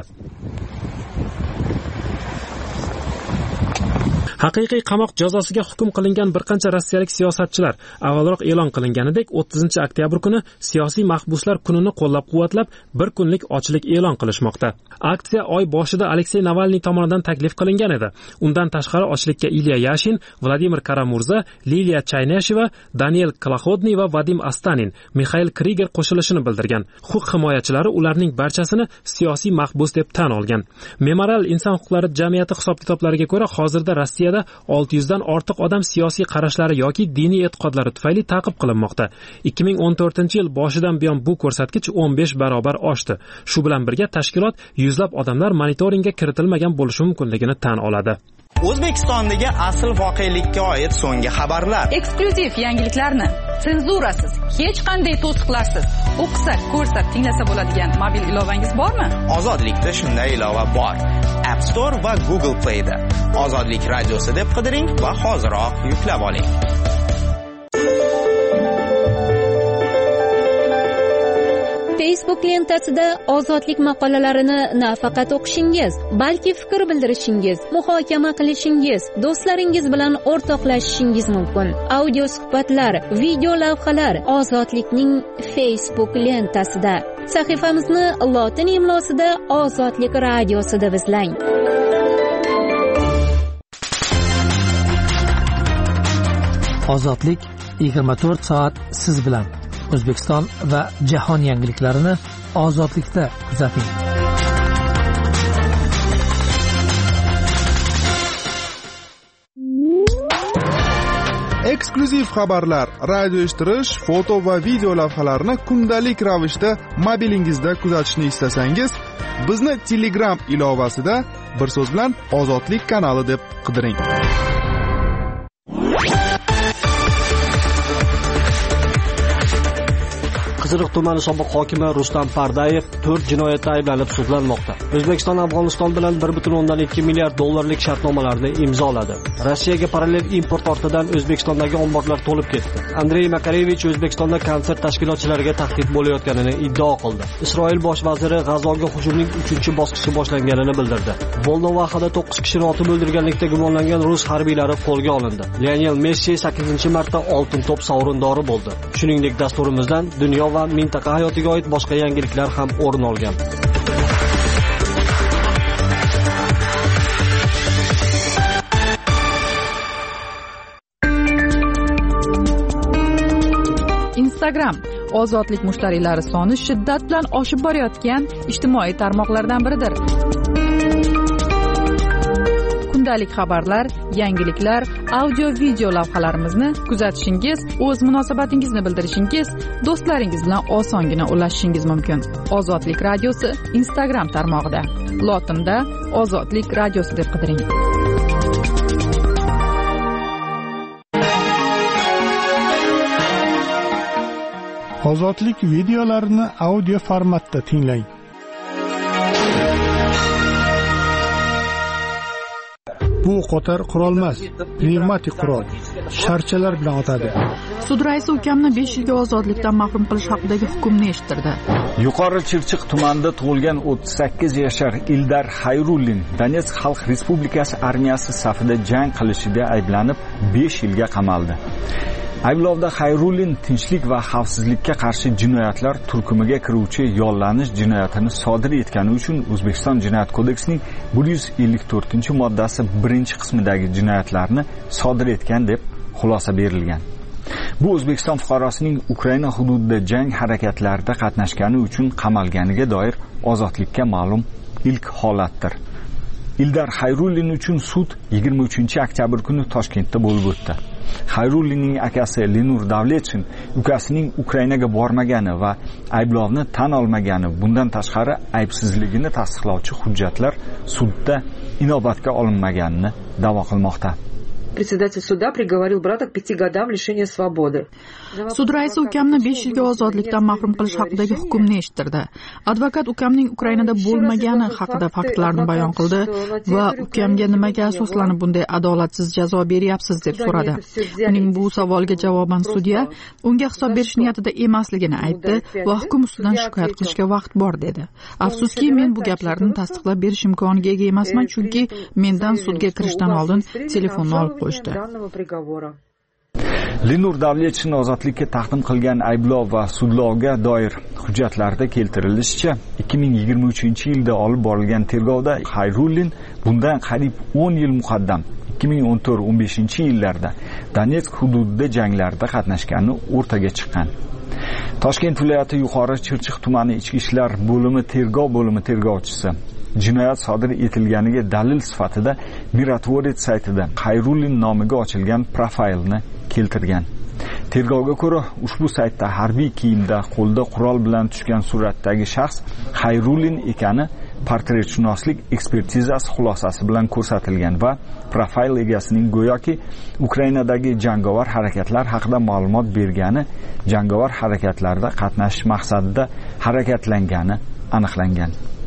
Haqiqiy qamoq jazosiga hukm qilingan bir qancha rossiyalik siyosatchilar avvalroq e'lon qilinganidek 30-oktyabr kuni siyosiy mahbuslar kunini qo'llab-quvvatlab bir kunlik ochlik e'lon qilishmoqda. Aksiya oy boshida Aleksey Navalniy tomonidan taklif qilingan edi. Undan tashqari ochlikka Ilya Yashin, Vladimir Karamurza, Liliya Chaynesheva, Daniel Klaxodniy va Vadim Astanin, Mikhail Kriger qo'shilishini bildirgan. Huquq himoyachilari ularning barchasini siyosiy mahbus deb tan olgan. Memorial inson huquqlari jamiyati hisob-kitoblariga ko'ra hozirda Rossiyada Rossiyada 600 dan ortiq odam siyosiy qarashlari yoki diniy e'tiqodlari tufayli ta'qib qilinmoqda. 2014-yil boshidan buyon bu ko'rsatkich 15 barobar oshdi. Shu bilan birga tashkilot yuzlab odamlar monitoringga kiritilmagan bo'lishi mumkinligini tan oladi. O'zbekistondagi asl voqelikka oid so'nggi xabarlar. Eksklyuziv yangiliklarni senzurasiz, hech qanday to'siqlarsiz o'qisa, ko'rsa, tinglasa bo'ladigan mobil ilovangiz bormi? Ozodlikda shunday ilova bor. App Store va Google Play'da. Ozodlik radiosi deb qidiring va hoziroq yuklab oling. Facebook lentasida ozodlik maqolalarini nafaqat o'qishingiz, balki fikr bildirishingiz, muhokama qilishingiz, do'stlaringiz bilan o'rtoqlashishingiz mumkin. Audio suhbatlar, video lavhalar ozodlikning Facebook lentasida. Sahifamizni lotin imlosida Ozodlik radiosi deb izlang. Ozodlik 24 soat siz bilan. O'zbekiston va jahon yangiliklarini ozodlikda kuzating. Eksklyuziv xabarlar, radio eshittirish, foto va video lavhalarni kundalik ravishda mobilingizda kuzatishni istasangiz, bizni Telegram ilovasida bir so'z bilan Ozodlik kanali deb qidiring. Qiziriq tumani sobiq hokimi Rustam Pardayev 4 jinoyatda ayblanib sudlanmoqda. O'zbekiston Afg'oniston bilan 1.2 milliard dollarlik shartnomalarni imzoladi. Rossiyaga parallel import ortidan O'zbekistondagi omborlar to'lib ketdi. Andrey Makarevich O'zbekistonda konsert tashkilotchilariga tahdid bo'layotganini iddao qildi. Isroil bosh vaziri G'azoga hujumning 3-bosqichi boshlanganini bildirdi. Volnovahada 9 kishini otib o'ldirganlikda gumonlangan rus harbiylari qo'lga olindi. Lionel Messi 8-marta oltin to'p sovrindori bo'ldi. Shuningdek, dasturimizdan dunyo va mintaqa hayotiga oid boshqa yangiliklar ham o'rin olgan. Instagram ozodlik mushtariylari soni shiddat bilan oshib borayotgan ijtimoiy tarmoqlardan biridir. Kundalik xabarlar, yangiliklar, audio video lavhalarimizni kuzatishingiz, o'z munosabatingizni bildirishingiz, do'stlaringiz bilan osongina ulashishingiz mumkin. Ozodlik radiosi Instagram tarmog'ida. Lotinda Ozodlik radiosi deb qidiring. Ozodlik videolarini audio formatda tinglang. Bu qo'tar qurol emas, pnevmatik qurol. Sharchalar bilan otadi. Sud raisi ukamni 5 yilga ozodlikdan mahrum qilish haqidagi hukmni eshittirdi. Yuqori Chirchiq tumanida tug'ilgan 38 yashar Ildar Xayrullin Donetsk Xalq Respublikasi armiyasi safida jang qilishida ayblanib 5 yilga qamaldi. Ayblovda Xayrullin tinchlik va xavfsizlikka qarshi jinoyatlar turkumiga kiruvchi yollanish jinoyatini sodir etgani uchun O'zbekiston Jinoyat kodeksining 154-moddasi 1-qismidagi jinoyatlarni sodir etgan deb xulosa berilgan. Bu O'zbekiston fuqarosining Ukraina hududida jang harakatlarida qatnashgani uchun qamalganiga doir ozodlikka ma'lum ilk holatdir. Ildar Xayrullin uchun sud 23-oktyabr kuni Toshkentda bo'lib o'tdi. Xayrullinning akasi Lenur Davletchin ukasining Ukrainaga bormagani va ayblovni tan olmagani, bundan tashqari aybsizligini tasdiqlovchi hujjatlar sudda inobatga olinmaganini da'vo qilmoqda. Председатель суда приговорил брата к 5 годам лишения свободы. Sud raisi ukamni 5 yilga ozodlikdan mahrum qilish haqidagi hukmni eshittirdi. Advokat ukamning Ukrainada bo'lmagani haqida faktlarni bayon qildi va ukamga nimaga asoslanib bunday adolatsiz jazo beryapsiz deb so'radi. Uning bu savoliga javoban sudya unga hisob berish niyatida emasligini aytdi va hukm ustidan shikoyat qilishga vaqt bor dedi. Afsuski, men bu gaplarni tasdiqlab berish imkoniga ega emasman, chunki mendan sudga kirishdan oldin telefonni olib qo'yishdi. Lenur Davletchin ozodlikka taqdim qilgan ayblov va sudlovga doir hujjatlarda keltirilishicha, 2023-yilda olib borilgan tergovda Xayrullin bundan qariyb 10 yil muqaddam 2014-15-yillarda Donetsk hududida janglarda qatnashgani o'rtaga chiqqan. Toshkent viloyati Yuqori Chirchiq tumani Ichki ishlar bo'limi tergov bo'limi tergovchisi jinoyat sodir etilganiga dalil sifatida Mirotvorets saytida Xayrulin nomiga ochilgan profilni keltirgan. Tergovga ko'ra, ushbu saytda harbiy kiyimda qo'lda qurol bilan tushgan suratdagi shaxs Xayrulin ekani portretshunoslik ekspertizasi xulosasi bilan ko'rsatilgan va profil egasining go'yoki Ukrainadagi jangovar harakatlar haqida ma'lumot bergani, jangovar harakatlarda qatnashish maqsadida harakatlangani aniqlangan.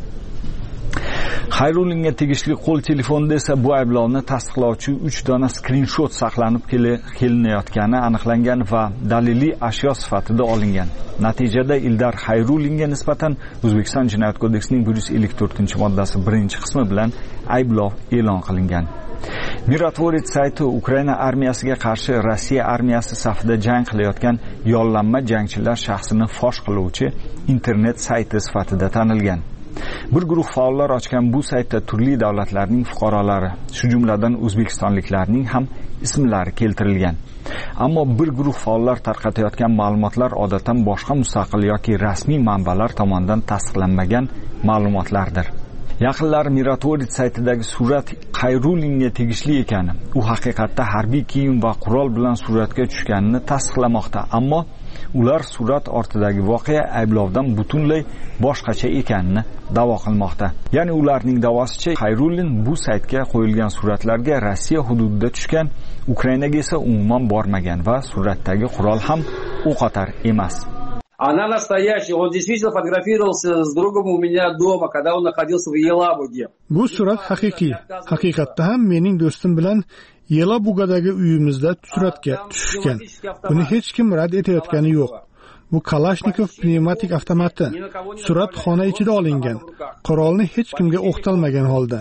Xayrulinga tegishli qo'l telefonida esa bu ayblovni tasdiqlovchi 3 dona skrinshot saqlanib kelinayotgani aniqlangan va daliliy ashyo sifatida olingan. Natijada Ildar Xayrulinga nisbatan O'zbekiston Jinoyat kodeksining 154-moddasi 1-qismi bilan ayblov e'lon qilingan. Mirotvorets sayti Ukraina armiyasiga qarshi Rossiya armiyasi safida jang qilayotgan yollanma jangchilar shaxsini fosh qiluvchi internet sayti sifatida tanilgan. Bir guruh faollar ochgan bu saytda turli davlatlarning fuqarolari, shu jumladan o'zbekistonliklarning ham ismlari keltirilgan. Ammo bir guruh faollar tarqatayotgan ma'lumotlar odatdan boshqa mustaqil yoki rasmiy manbalar tomonidan tasdiqlanmagan ma'lumotlardir. Yaqinlar Mirotvorets saytidagi surat Xayrulinga tegishli ekani, u haqiqatda harbiy kiyim va qurol bilan suratga tushganini tasdiqlamoqda, ammo ular surat ortidagi voqea ayblovdan butunlay boshqacha ekanini da'vo qilmoqda. Ya'ni ularning da'vosicha Xayrulin bu saytga qo'yilgan suratlarga Rossiya hududida tushgan, Ukrainaga esa umuman bormagan va suratdagi qurol ham o'qotar emas. Она настоящая. Он действительно фотографировался с другом у меня дома, когда он находился в Елабуге. Bu surat haqiqiy. Haqiqatda ham mening do'stim bilan Yelabugadagi uyimizda suratga tushgan. Buni hech kim rad etayotgani yo'q. Bu Kalashnikov pnevmatik avtomati. Surat xona ichida olingan. Qurolni hech kimga o'qtalmagan holda.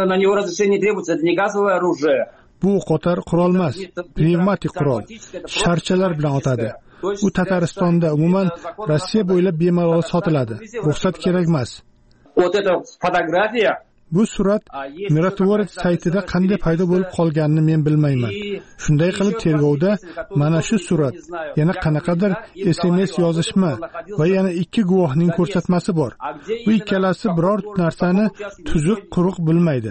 Bu qo'tar qurol emas, pnevmatik qurol. Sharchalar bilan otadi. U Tataristonda, umuman Rossiya bo'ylab bemalol sotiladi. Ruxsat kerak emas. Bu surat Mirotvorets saytida qanday paydo bo'lib qolganini men bilmayman. Shunday qilib tergovda mana shu surat, yana qanaqadir SMS yozishma va yana 2 guvohning ko'rsatmasi bor. Bu ikkalasi biror narsani tuzuq quruq bilmaydi.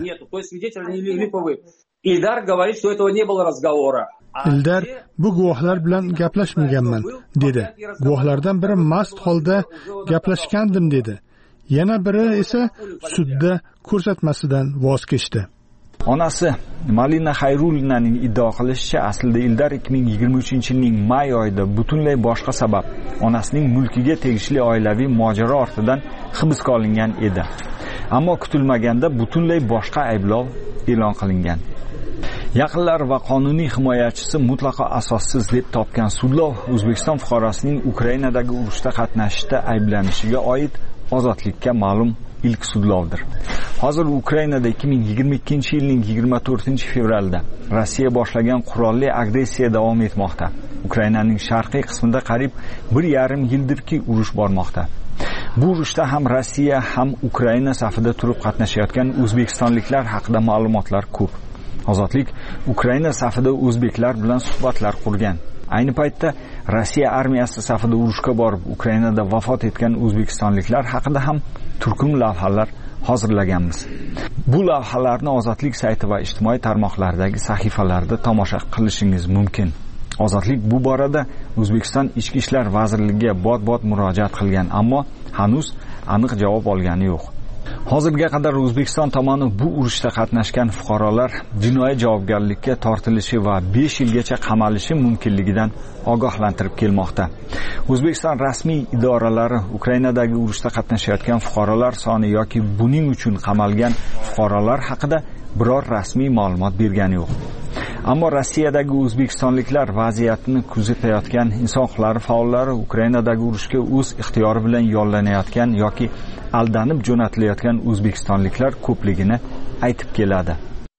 Ildar говорит, что этого не было разговора. Ildar bu guvohlar bilan gaplashmaganman dedi. Guvohlardan biri mast holda gaplashgandim dedi. Yana biri esa sudda ko'rsatmasidan voz kechdi. Onasi Malina Xayrulinaning iddao qilishicha, aslida Ildar 2023-yilning may oyida butunlay boshqa sabab onasining mulkiga tegishli oilaviy mojaro ortidan hibsga olingan edi. Ammo kutilmaganda butunlay boshqa ayblov e'lon qilingan. Yaqinlar va qonuniy himoyachisi mutlaqo asossiz deb topgan sudlov O'zbekiston fuqarosining Ukrainadagi urushda qatnashishda ayblanishiga oid ozodlikka ma'lum ilk sudlovdir. Hozir Ukrainada 2022-yilning 24-fevralda Rossiya boshlagan qurolli agressiya davom etmoqda. Ukrainaning sharqiy qismida qariyb 1,5 yildirki urush bormoqda. Bu urushda ham Rossiya ham Ukraina safida turib qatnashayotgan o'zbekistonliklar haqida ma'lumotlar ko'p. Ozodlik Ukraina safida o'zbeklar bilan suhbatlar qurgan. Ayni paytda Rossiya armiyasi safida urushga borib, Ukrainada vafot etgan o'zbekistonliklar haqida ham turkum lavhalar hozirlaganmiz. Bu lavhalarni Ozodlik sayti va ijtimoiy tarmoqlardagi sahifalarda tomosha qilishingiz mumkin. Ozodlik bu borada O'zbekiston Ichki ishlar vazirligiga bot-bot murojaat qilgan, ammo hanuz aniq javob olgani yo'q. Hozirga qadar O'zbekiston tomoni bu urushda qatnashgan fuqarolar jinoiy javobgarlikka tortilishi va 5 yilgacha qamalishi mumkinligidan ogohlantirib kelmoqda. O'zbekiston rasmiy idoralari Ukrainadagi urushda qatnashayotgan fuqarolar soni yoki buning uchun qamalgan fuqarolar haqida biror rasmiy ma'lumot bergani yo'q. Ammo Rossiyadagi o'zbekistonliklar vaziyatni kuzatayotgan inson huquqlari faollari Ukrainadagi urushga o'z ixtiyori bilan yollanayotgan yoki aldanib jo'natilayotgan o'zbekistonliklar ko'pligini aytib keladi.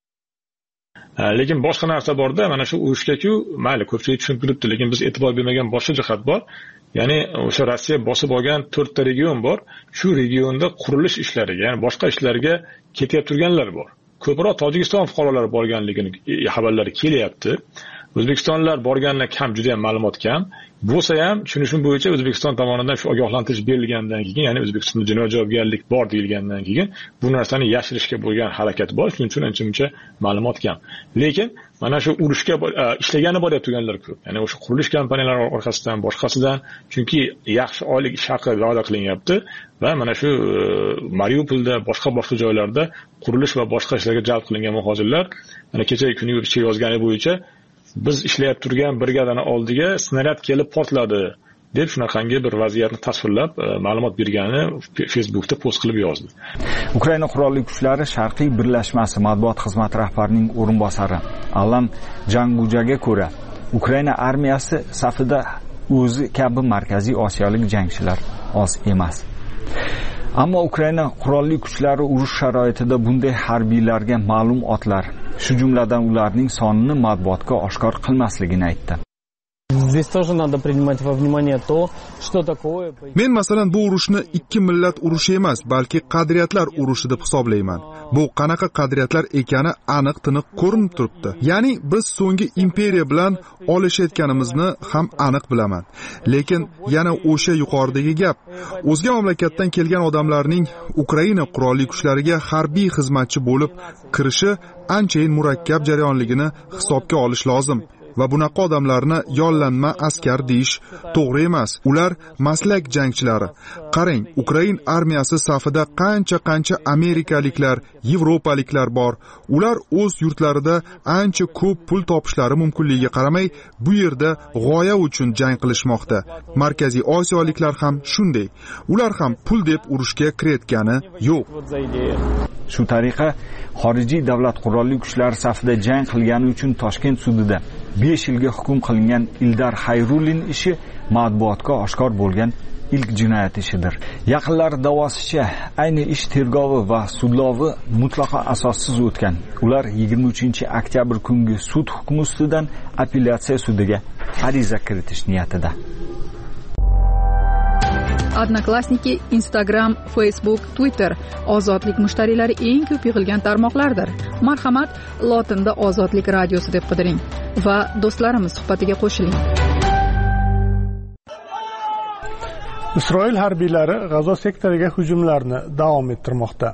Lekin boshqa narsa borda, mana shu urushga-ku, mayli ko'pchilik tushunib turibdi, lekin biz e'tibor bermagan boshqa jihat bor. Ya'ni o'sha Rossiya bosib olgan 4 ta region bor. Shu regionda qurilish ishlariga, ya'ni boshqa ishlarga ketib turganlar bor. Ko'proq Tojikiston fuqarolari borganligini xabarlari kelyapti O'zbekistonliklar borgandan kam, juda ham ma'lumot kam. Bo'lsa ham tushunishim bo'yicha O'zbekiston tomonidan shu ogohlantirish berilgandan keyin, ya'ni O'zbekistonda jinoiy javobgarlik bor deyilgandan keyin bu narsani yashirishga bo'lgan harakat bor. Shuning uchun ancha-muncha ma'lumot kam. Lekin mana shu urushga ishlagani bor deb turganlar ko'p. Ya'ni o'sha qurilish kompaniyalari orqasidan, boshqasidan, chunki yaxshi oylik ish haqi va'da qilinyapti va mana shu Mariupolda, boshqa joylarda qurilish va boshqa ishlarga jalb qilingan muhojirlar mana kechagi kuni yurishga yozgani bo'yicha biz ishlayib turgan brigadani oldiga snaryad kelib portladi deb shunaqangi bir vaziyatni tasvirlab ma'lumot bergani Facebookda post qilib yozdi. Ukraina qurolli kuchlari Sharqiy birlashmasi matbuot xizmati rahbarining o'rinbosari Alan Jangujaga ko'ra, Ukraina armiyasi safida o'zi kabi Markaziy Osiyolik jangchilar oz emas. Ammo Ukraina qurolli kuchlari urush sharoitida bunday harbiylarga ma'lum otlar, shu jumladan ularning sonini matbuotga oshkor qilmasligini aytdi. Men masalan bu urushni ikki millat urushi emas, balki qadriyatlar urushi deb hisoblayman. Bu qanaqa qadriyatlar ekani aniq-tiniq ko'rinib turibdi. Ya'ni biz so'nggi imperiya bilan olishayotganimizni ham aniq bilaman. Lekin yana o'sha yuqoridagi gap, o'zga mamlakatdan kelgan odamlarning Ukraina qurolli kuchlariga harbiy xizmatchi bo'lib kirishi anchayin murakkab jarayonligini hisobga olish lozim. Va bunaqa odamlarni yollanma askar deyish to'g'ri emas. Ular maslak jangchilari. Qarang, Ukraina armiyasi safida qancha amerikaliklar, yevropaliklar bor. Ular o'z yurtlarida ancha ko'p pul topishlari mumkinligiga qaramay, bu yerda g'oya uchun jang qilishmoqda. Markaziy Osiyoliklar ham shunday. Ular ham pul deb urushga kirayotgani yo'q. Shu tariqa xorijiy davlat qurolli kuchlari safida jang qilgani uchun Toshkent sudida 5 yilga hukm qilingan Ildar Xayrulin ishi matbuotga oshkor bo'lgan ilk jinoyat ishidir. Yaqinlari da'vosicha ayni ish tergovi va sudlovi mutlaqo asossiz o'tgan. Ular 23-oktyabr kungi sud hukmi ustidan apellyatsiya sudiga ariza kiritish niyatida. Odnoklassniki, Instagram, Facebook, Twitter ozodlik mushtariylari eng ko'p yig'ilgan tarmoqlardir. Marhamat, lotinda Ozodlik radiosi deb qidiring va do'stlarimiz suhbatiga qo'shiling. Isroil harbiylari G'azo sektoriga hujumlarni davom ettirmoqda.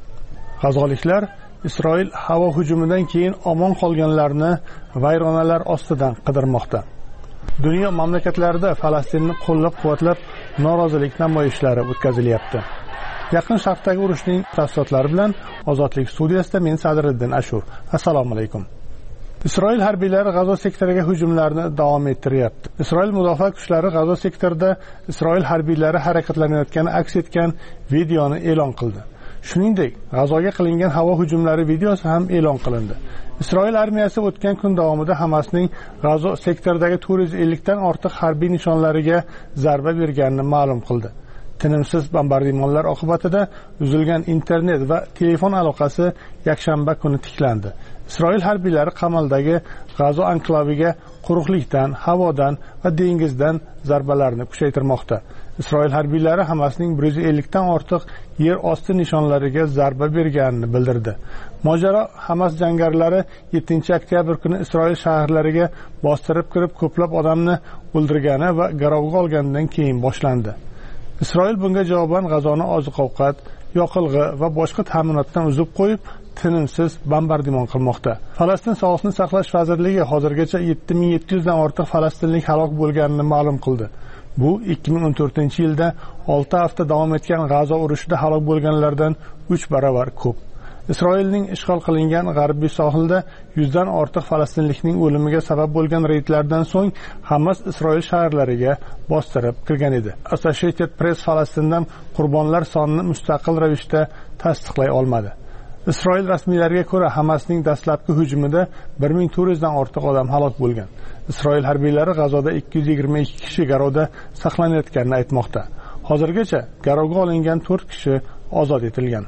G'azoliklar Isroil havo hujumidan keyin omon qolganlarni vayronalar ostidan qidirmoqda. Dunyo mamlakatlarida Falastinni qo'llab-quvvatlab norozilik namoyishlari o'tkazilyapti. Yaqin Sharqdagi urushning tafsilotlari bilan Ozodlik studiyasida men Sadriddin Ashur. Assalomu alaykum. Isroil harbiylari G'azo sektoriga hujumlarni davom ettiryapti. Isroil mudofaa kuchlari G'azo sektorida Isroil harbiylari harakatlanayotgani aks etgan videoni e'lon qildi. Shuningdek, G'azoga qilingan havo hujumlari videosi ham e'lon qilindi. Isroil armiyasi o'tgan kun davomida Hamasning G'azo sektoridagi 450 dan ortiq harbiy nishonlariga zarba berganini ma'lum qildi. Tinimsiz bombardimonlar oqibatida uzilgan internet va telefon aloqasi yakshanba kuni tiklandi. Isroil harbiylari qamaldagi G'azo anklaviga quruqlikdan, havodan va dengizdan zarbalarni kuchaytirmoqda. Isroil harbiylari Hamasning 150 dan ortiq yer osti nishonlariga zarba berganini bildirdi. Mojaro Hamas jangarilari 7-oktyabr kuni Isroil shaharlariga bostirib kirib ko'plab odamni o'ldirgani va garovga olganidan keyin boshlandi. Isroil bunga javoban G'azoni oziq-ovqat, yoqilg'i va boshqa ta'minotdan uzib qo'yib, tinimsiz bombardimon qilmoqda. Falastin Sog'liqni saqlash vazirligi hozirgacha 7700 dan ortiq falastinlik halok bo'lganini ma'lum qildi. Bu 2014-yilda 6 hafta davom etgan G'azo urushida halok bo'lganlardan 3 barobar ko'p. Isroilning ishg'ol qilingan g'arbiy sohilda 100 dan ortiq falastinlikning o'limiga sabab bo'lgan reydlardan so'ng Hamas Isroil shaharlariga bostirib kirgan edi. Associated Press Falastindan qurbonlar sonini mustaqil ravishda tasdiqlay olmadi. Isroil rasmiylariga ko'ra, Hamasning dastlabki hujumida 1400 dan ortiq odam halok bo'lgan. Isroil harbiylari G'azoda 222 kishi garovda saqlanayotganini aytmoqda. Hozirgacha garovga olingan 4 kishi ozod etilgan.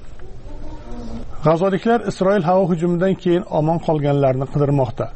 G'azoliklar Isroil havo hujumidan keyin omon qolganlarni qidirmoqda.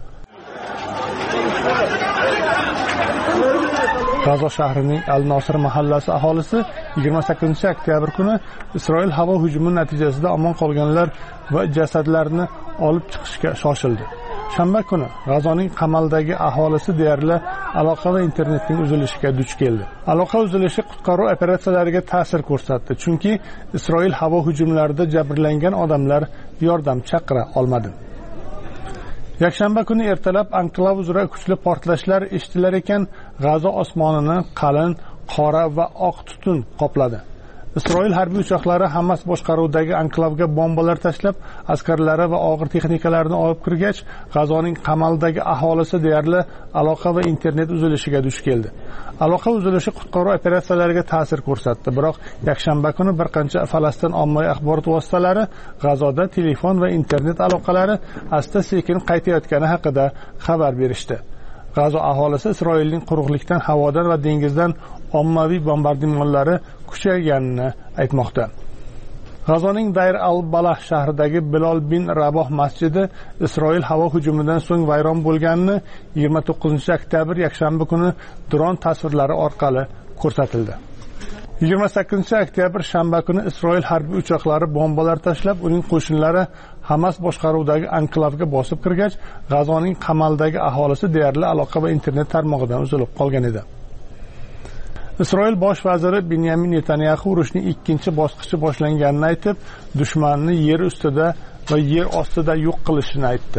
G'azo shahrining Al-Nosir mahallasi aholisi 28-oktyabr kuni Isroil havo hujumi natijasida omon qolganlar va jasadlarni olib chiqishga shoshildi. Shanba kuni G'azoning qamaldagi aholisi deyarli aloqa va internetning uzilishiga duch keldi. Aloqa uzilishi qutqaruv operatsiyalariga ta'sir ko'rsatdi, chunki Isroil havo hujumlarida jabrlangan odamlar yordam chaqira olmadi. Yakshanba kuni ertalab anklav uzra kuchli portlashlar eshitilar ekan, G'azo osmonini qalin qora va oq tutun qopladi. Isroil harbiy uchoqlari Hamas boshqaruvidagi anklavga bombalar tashlab, askarlari va og'ir texnikalarni olib kirgach, G'azoning qamaldagi aholisi deyarli aloqa va internet uzilishiga duch keldi. Aloqa uzilishi qutqaruv operatsiyalariga ta'sir ko'rsatdi, biroq yakshanba kuni bir qancha Falastin ommaviy axborot vositalari G'azoda telefon va internet aloqalari asta-sekin qaytayotgani haqida xabar berishdi. G'azo aholisi Isroilning quruqlikdan, havodan va dengizdan ommaviy bombardimonlari kuchayganini aytmoqda. G'azoning Dayr al-Balah shahridagi Bilol bin Raboh masjidi Isroil havo hujumidan so'ng vayron bo'lganini 29-oktyabr yakshanba kuni dron tasvirlari orqali ko'rsatildi. 28-oktyabr shanba kuni Isroil harbiy uchoqlari bombalar tashlab, uning qo'shinlari Hamas boshqaruvidagi anklavga bosib kirgach, G'azoning qamaldagi aholisi deyarli aloqa va internet tarmog'idan uzilib qolgan edi. Isroil bosh vaziri Benyamin Netanyahu urushning ikkinchi bosqichi boshlanganini aytib, dushmanni yer ustida va yer ostida yo'q qilishini aytdi.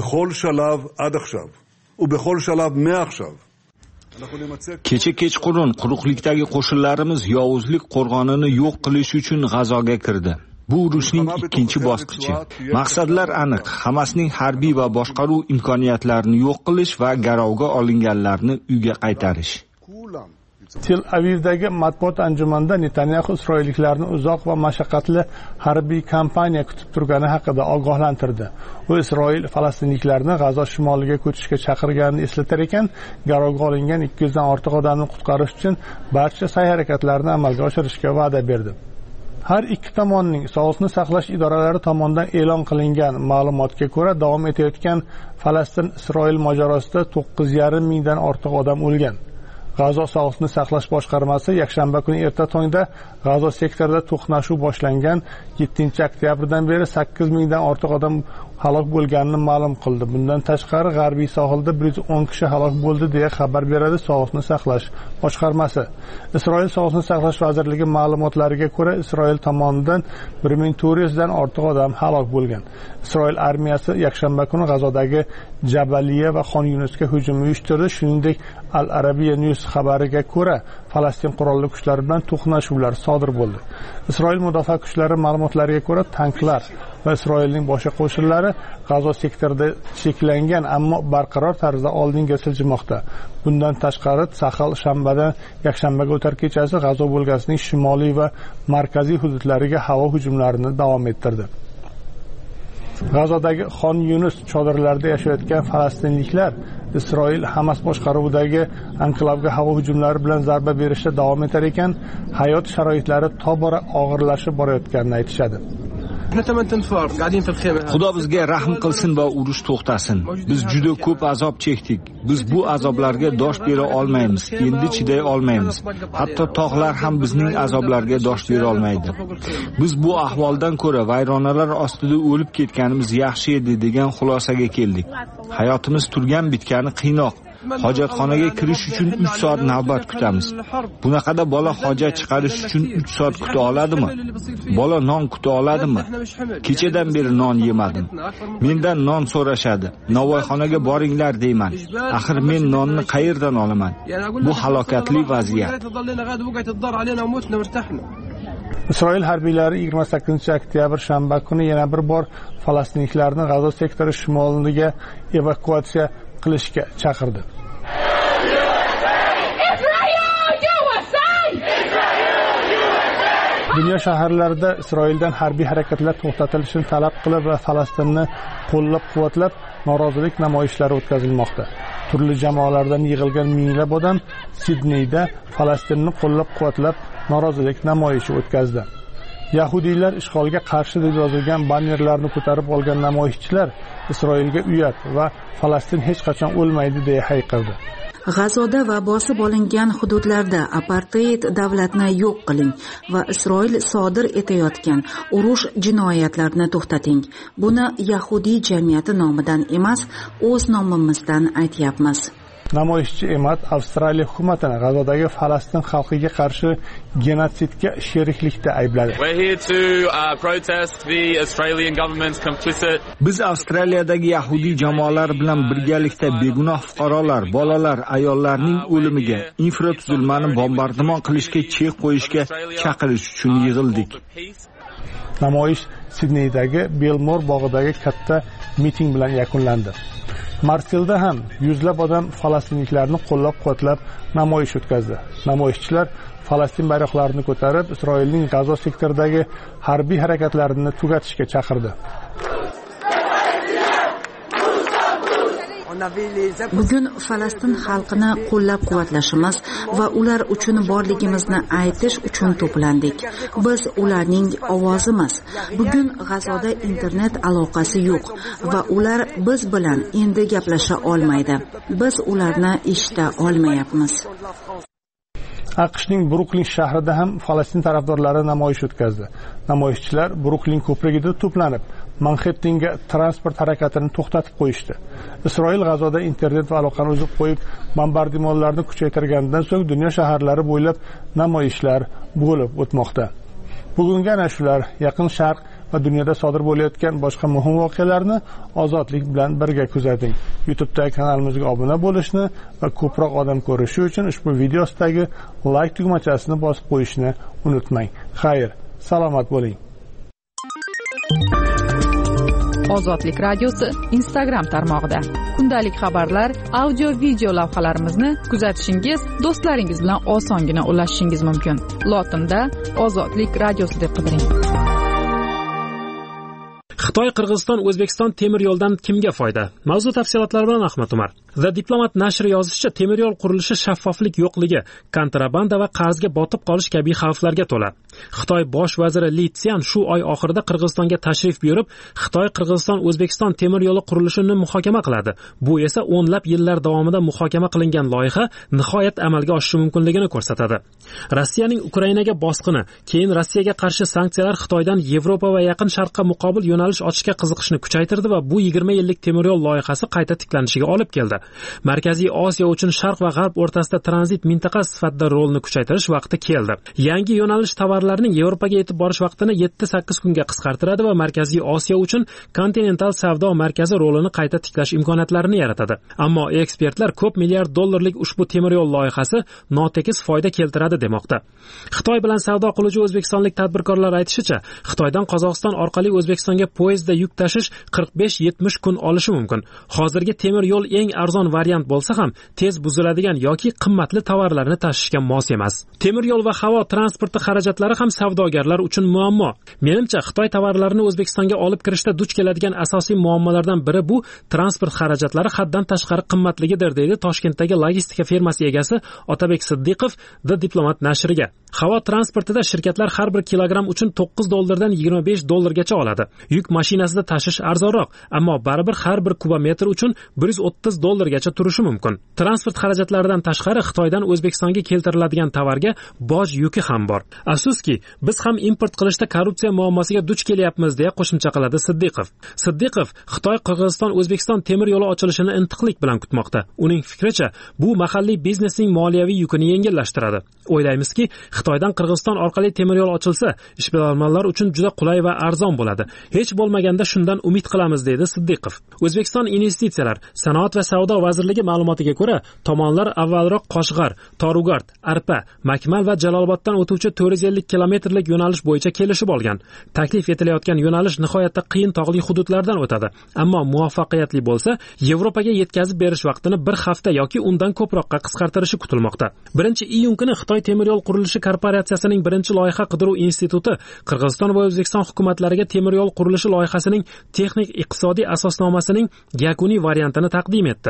Kecha kechqurun quruqlikdagi qo'shinlarimiz yovuzlik qo'rg'onini yo'q qilish uchun G'azoga kirdi. Bu urushning ikkinchi bosqichi. Maqsadlar aniq: Hamasning harbiy va boshqaruv imkoniyatlarini yo'q qilish va garovga olinganlarni uyga qaytarish. Tel Avivdagi matbuot anjumanida Netanyahu isroilliklarni uzoq va mashaqqatli harbiy kampaniya kutib turgani haqida ogohlantirdi. U Isroil falastinliklarni G'azo shimoliga ko'chishga chaqirganini eslatar ekan, garovga olingan 200 dan ortiq odamni qutqarish uchun barcha sa'y-harakatlarni amalga oshirishga va'da berdi. Har ikki tomonning sog'liqni saqlash idoralari tomonidan e'lon qilingan ma'lumotga ko'ra, davom etayotgan Falastin-Isroil mojarosida 9,5 mingdan ortiq odam o'lgan. G'azo sog'liqni saqlash boshqarmasi yakshanba kuni erta tongda G'azo sektorida to'qnashuv boshlangan 7-oktyabrdan beri 8 mingdan ortiq odam halok bo'lganini ma'lum qildi. Bundan tashqari g'arbiy sohilda 110 kishi halok bo'ldi deya xabar beradi sog'liqni saqlash boshqarmasi. Isroil sog'liqni saqlash vazirligi ma'lumotlariga ko'ra, Isroil tomonidan 1400 dan ortiq odam halok bo'lgan. Isroil armiyasi yakshanba kuni G'azodagi Jabaliya va Xon Yunusga hujum uyushtirdi. Shuningdek, Al-Arabiya News xabariga ko'ra, Falastin qurolli kuchlari bilan to'qnashuvlar sodir bo'ldi. Isroil mudofaa kuchlari ma'lumotlariga ko'ra, tanklar va Isroilning boshqa qo'shinlari G'azo sektorida cheklangan, ammo barqaror tarzda oldinga siljimoqda. Bundan tashqari, Sahal shanbadan yakshanbaga o'tar kechasi G'azo bo'lgasining shimoliy va markaziy hududlariga havo hujumlarini davom ettirdi. G'azodagi Xon Yunus chodirlarida yashayotgan falastinliklar Isroil Hamas boshqaruvidagi anklavga havo hujumlari bilan zarba berishda davom etar ekan, hayot sharoitlari tobora og'irlashib borayotganini aytishadi. Xudo bizga rahm qilsin va urush to'xtasin. Biz juda ko'p azob chekdik. Biz bu azoblarga dosh bera olmaymiz. Endi chiday olmaymiz. Hatto tog'lar ham bizning azoblarga dosh bera olmaydi. Biz bu ahvoldan ko'ra vayronalar ostida o'lib ketganimiz yaxshi edi degan xulosaga keldik. Hayotimiz turgan bitgani qiynoq. Hojatxonaga kirish uchun 3 soat navbat kutamiz. Bunaqada bola hojat chiqarish uchun 3 soat kuta oladimi? Bola non kuta oladimi? Kechadan beri non yemadim. Mendan non so'rashadi. Novvoyxonaga boringlar deyman. Axir men nonni qayerdan olaman? Bu halokatli vaziyat. Isroil harbiylari 28-oktyabr shanba kuni yana bir bor falastinliklarni G'azo sektori shimoliga evakuatsiya qilishga chaqirdi. Dunyo shaharlarida Isroildan harbiy harakatlar to'xtatilishini talab qilib va Falastinni qo'llab-quvvatlab norozilik namoyishlari o'tkazilmoqda. Turli jamoalardan yig'ilgan minglab odam Sidneyda Falastinni qo'llab-quvvatlab norozilik namoyishi o'tkazdi. Yahudiylar ishg'olga qarshi deb yozilgan bannerlarni ko'tarib olgan namoyishchilar Isroilga uyat va Falastin hech qachon o'lmaydi deya hayqirdi. G'azoda va bosib olingan hududlarda apartheid davlatni yo'q qiling va Isroil sodir etayotgan urush jinoyatlarini to'xtating. Buni yahudiy jamiyati nomidan emas, o'z nomimizdan aytyapmiz. Namoyishchi Emat Avstraliya hukumatini G'azodagi Falastin xalqiga qarshi genotsidga sheriklikda aybladi. Biz Avstraliyadagi yahudiy jamoalar bilan birgalikda begunoh fuqarolar, bolalar, ayollarning o'limiga, infratuzilmani bombardimon qilishga chek qo'yishga chaqirish uchun yig'ildik. Namoyish Sidneydagi Belmor bog'idagi katta miting bilan yakunlandi. Marselda ham yuzlab odam falastinliklarni qo'llab-quvvatlab namoyish o'tkazdi. Namoyishchilar Falastin bayroqlarini ko'tarib, Isroilning G'azo sektoridagi harbiy harakatlarini tugatishga chaqirdi. Bugun Falastin xalqini qo'llab-quvvatlashimiz va ular uchun borligimizni aytish uchun to'plandik. Biz ularning ovozimiz. Bugun G'azoda internet aloqasi yo'q va ular biz bilan endi gaplasha olmaydi. Biz ularni eshita olmayapmiz. AQShning Bruklin shahrida ham Falastin tarafdorlari namoyish o'tkazdi. Namoyishchilar Bruklin ko'prigida to'planib, Manhattenga transport harakatini to'xtatib qo'yishdi. Isroil G'azoda internet va aloqani uzib qo'yib, bombardimonlarni kuchaytirgandan so'ng dunyo shaharlari bo'ylab namoyishlar bo'lib o'tmoqda. Bugungi ana shular Yaqin Sharq va dunyoda sodir bo'layotgan boshqa muhim voqealarni ozodlik bilan birga kuzating. YouTube'dagi kanalimizga obuna bo'lishni va ko'proq odam ko'rishi uchun ushbu video ostidagi like tugmachasini bosib qo'yishni unutmang. Xayr, salomat bo'ling. Ozodlik radiosi Instagram tarmog'ida. Kundalik xabarlar, audio video lavhalarimizni kuzatishingiz, do'stlaringiz bilan osongina ulashishingiz mumkin. Lotinda Ozodlik radiosi deb qidiring. Xitoy, Qirg'iziston, O'zbekiston temir yo'ldan kimga foyda? Mavzu tafsilotlari bilan Ahmad Umar. The Diplomat nashri yozishicha, temir yo'l qurilishi shaffoflik yo'qligi, kontrabanda va qarzga botib qolish kabi xavflarga to'la. Xitoy bosh vaziri Li Tsian shu oy oxirida Qirg'izistonga tashrif buyurib, Xitoy, Qirg'iziston, O'zbekiston temir yo'li qurilishini muhokama qiladi. Bu esa o'nlab yillar davomida muhokama qilingan loyiha nihoyat amalga oshishi mumkinligini ko'rsatadi. Rossiyaning Ukrainaga bosqini, keyin Rossiyaga qarshi sanksiyalar Xitoydan Yevropa va Yaqin Sharqqa muqobil yo'nalish ochishga qiziqishni kuchaytirdi va bu 20 yillik temir yo'l loyihasi qayta tiklanishiga olib keldi. Markaziy Osiyo uchun Sharq va G'arb o'rtasida tranzit mintaqa sifatida rolni kuchaytirish vaqti keldi. Yangi yo'nalish tovarlarning Yevropaga yetib borish vaqtini 7-8 kunga qisqartiradi va Markaziy Osiyo uchun kontinental savdo markazi rolini qayta tiklash imkoniyatlarini yaratadi. Ammo ekspertlar ko'p milliard dollarlik ushbu temir yo'l loyihasi notekis foyda keltiradi demoqda. Xitoy bilan savdo qiluvchi o'zbekistonlik tadbirkorlar aytishicha, Xitoydan Qozog'iston orqali O'zbekistonga poyezdda yuk tashish 45-70 kun olishi mumkin. Hozirgi temir yo'l eng arzon variant bo'lsa ham, tez buziladigan yoki qimmatli tovarlarni tashishga mos emas. Temir yo'l va havo transporti xarajatlari ham savdogarlar uchun muammo. Menimcha, Xitoy tovarlarini O'zbekistonga olib kirishda duch keladigan asosiy muammolardan biri bu transport xarajatlari haddan tashqari qimmatligidir, deydi Toshkentdagi logistika firmasi egasi Otabek Siddiqov The Diplomat nashriga. Havo transportida shirkatlar har bir kilogramm uchun $9 dan $25 oladi. Yuk mashinasida tashish arzonroq, ammo baribir har bir kubometr uchun $130 turishi mumkin. Transport xarajatlaridan tashqari Xitoydan O'zbekistonga keltiriladigan tovarga boj yuki ham bor. Afsuski, biz ham import qilishda korrupsiya muammosiga duch kelyapmiz, deya qo'shimcha qiladi Siddiqov. Siddiqov Xitoy, Qirg'iziston, O'zbekiston temir yo'li ochilishini intiqlik bilan kutmoqda. Uning fikricha, bu mahalliy biznesning moliyaviy yukini yengillashtiradi. O'ylaymizki, Xitoydan Qirg'iziston orqali temir yo'l ochilsa, ishbilarmonlar uchun juda qulay va arzon bo'ladi. Hech bo'lmaganda shundan umid qilamiz, deydi Siddiqov. O'zbekiston investitsiyalar, sanoat va savdo vazirligi ma'lumotiga ko'ra, tomonlar avvalroq Qo'shg'ar, Torugard, Arpa, Makmal va Jaloloboddan o'tuvchi 450 kilometrlik yo'nalish bo'yicha kelishib olgan. Taklif etilayotgan yo'nalish nihoyatda qiyin tog'li hududlardan o'tadi. Ammo muvaffaqiyatli bo'lsa, Yevropaga yetkazib berish vaqtini bir hafta yoki undan ko'proqqa qisqartirishi kutilmoqda. 1-iyun kuni Xitoy temir yo'l qurilishi korporatsiyasining birinchi loyiha qidiruv instituti Qirg'iziston va O'zbekiston hukumatlariga temir yo'l qurilishi loyihasining texnik iqtisodiy asosnomasining yakuniy variantini taqdim etdi.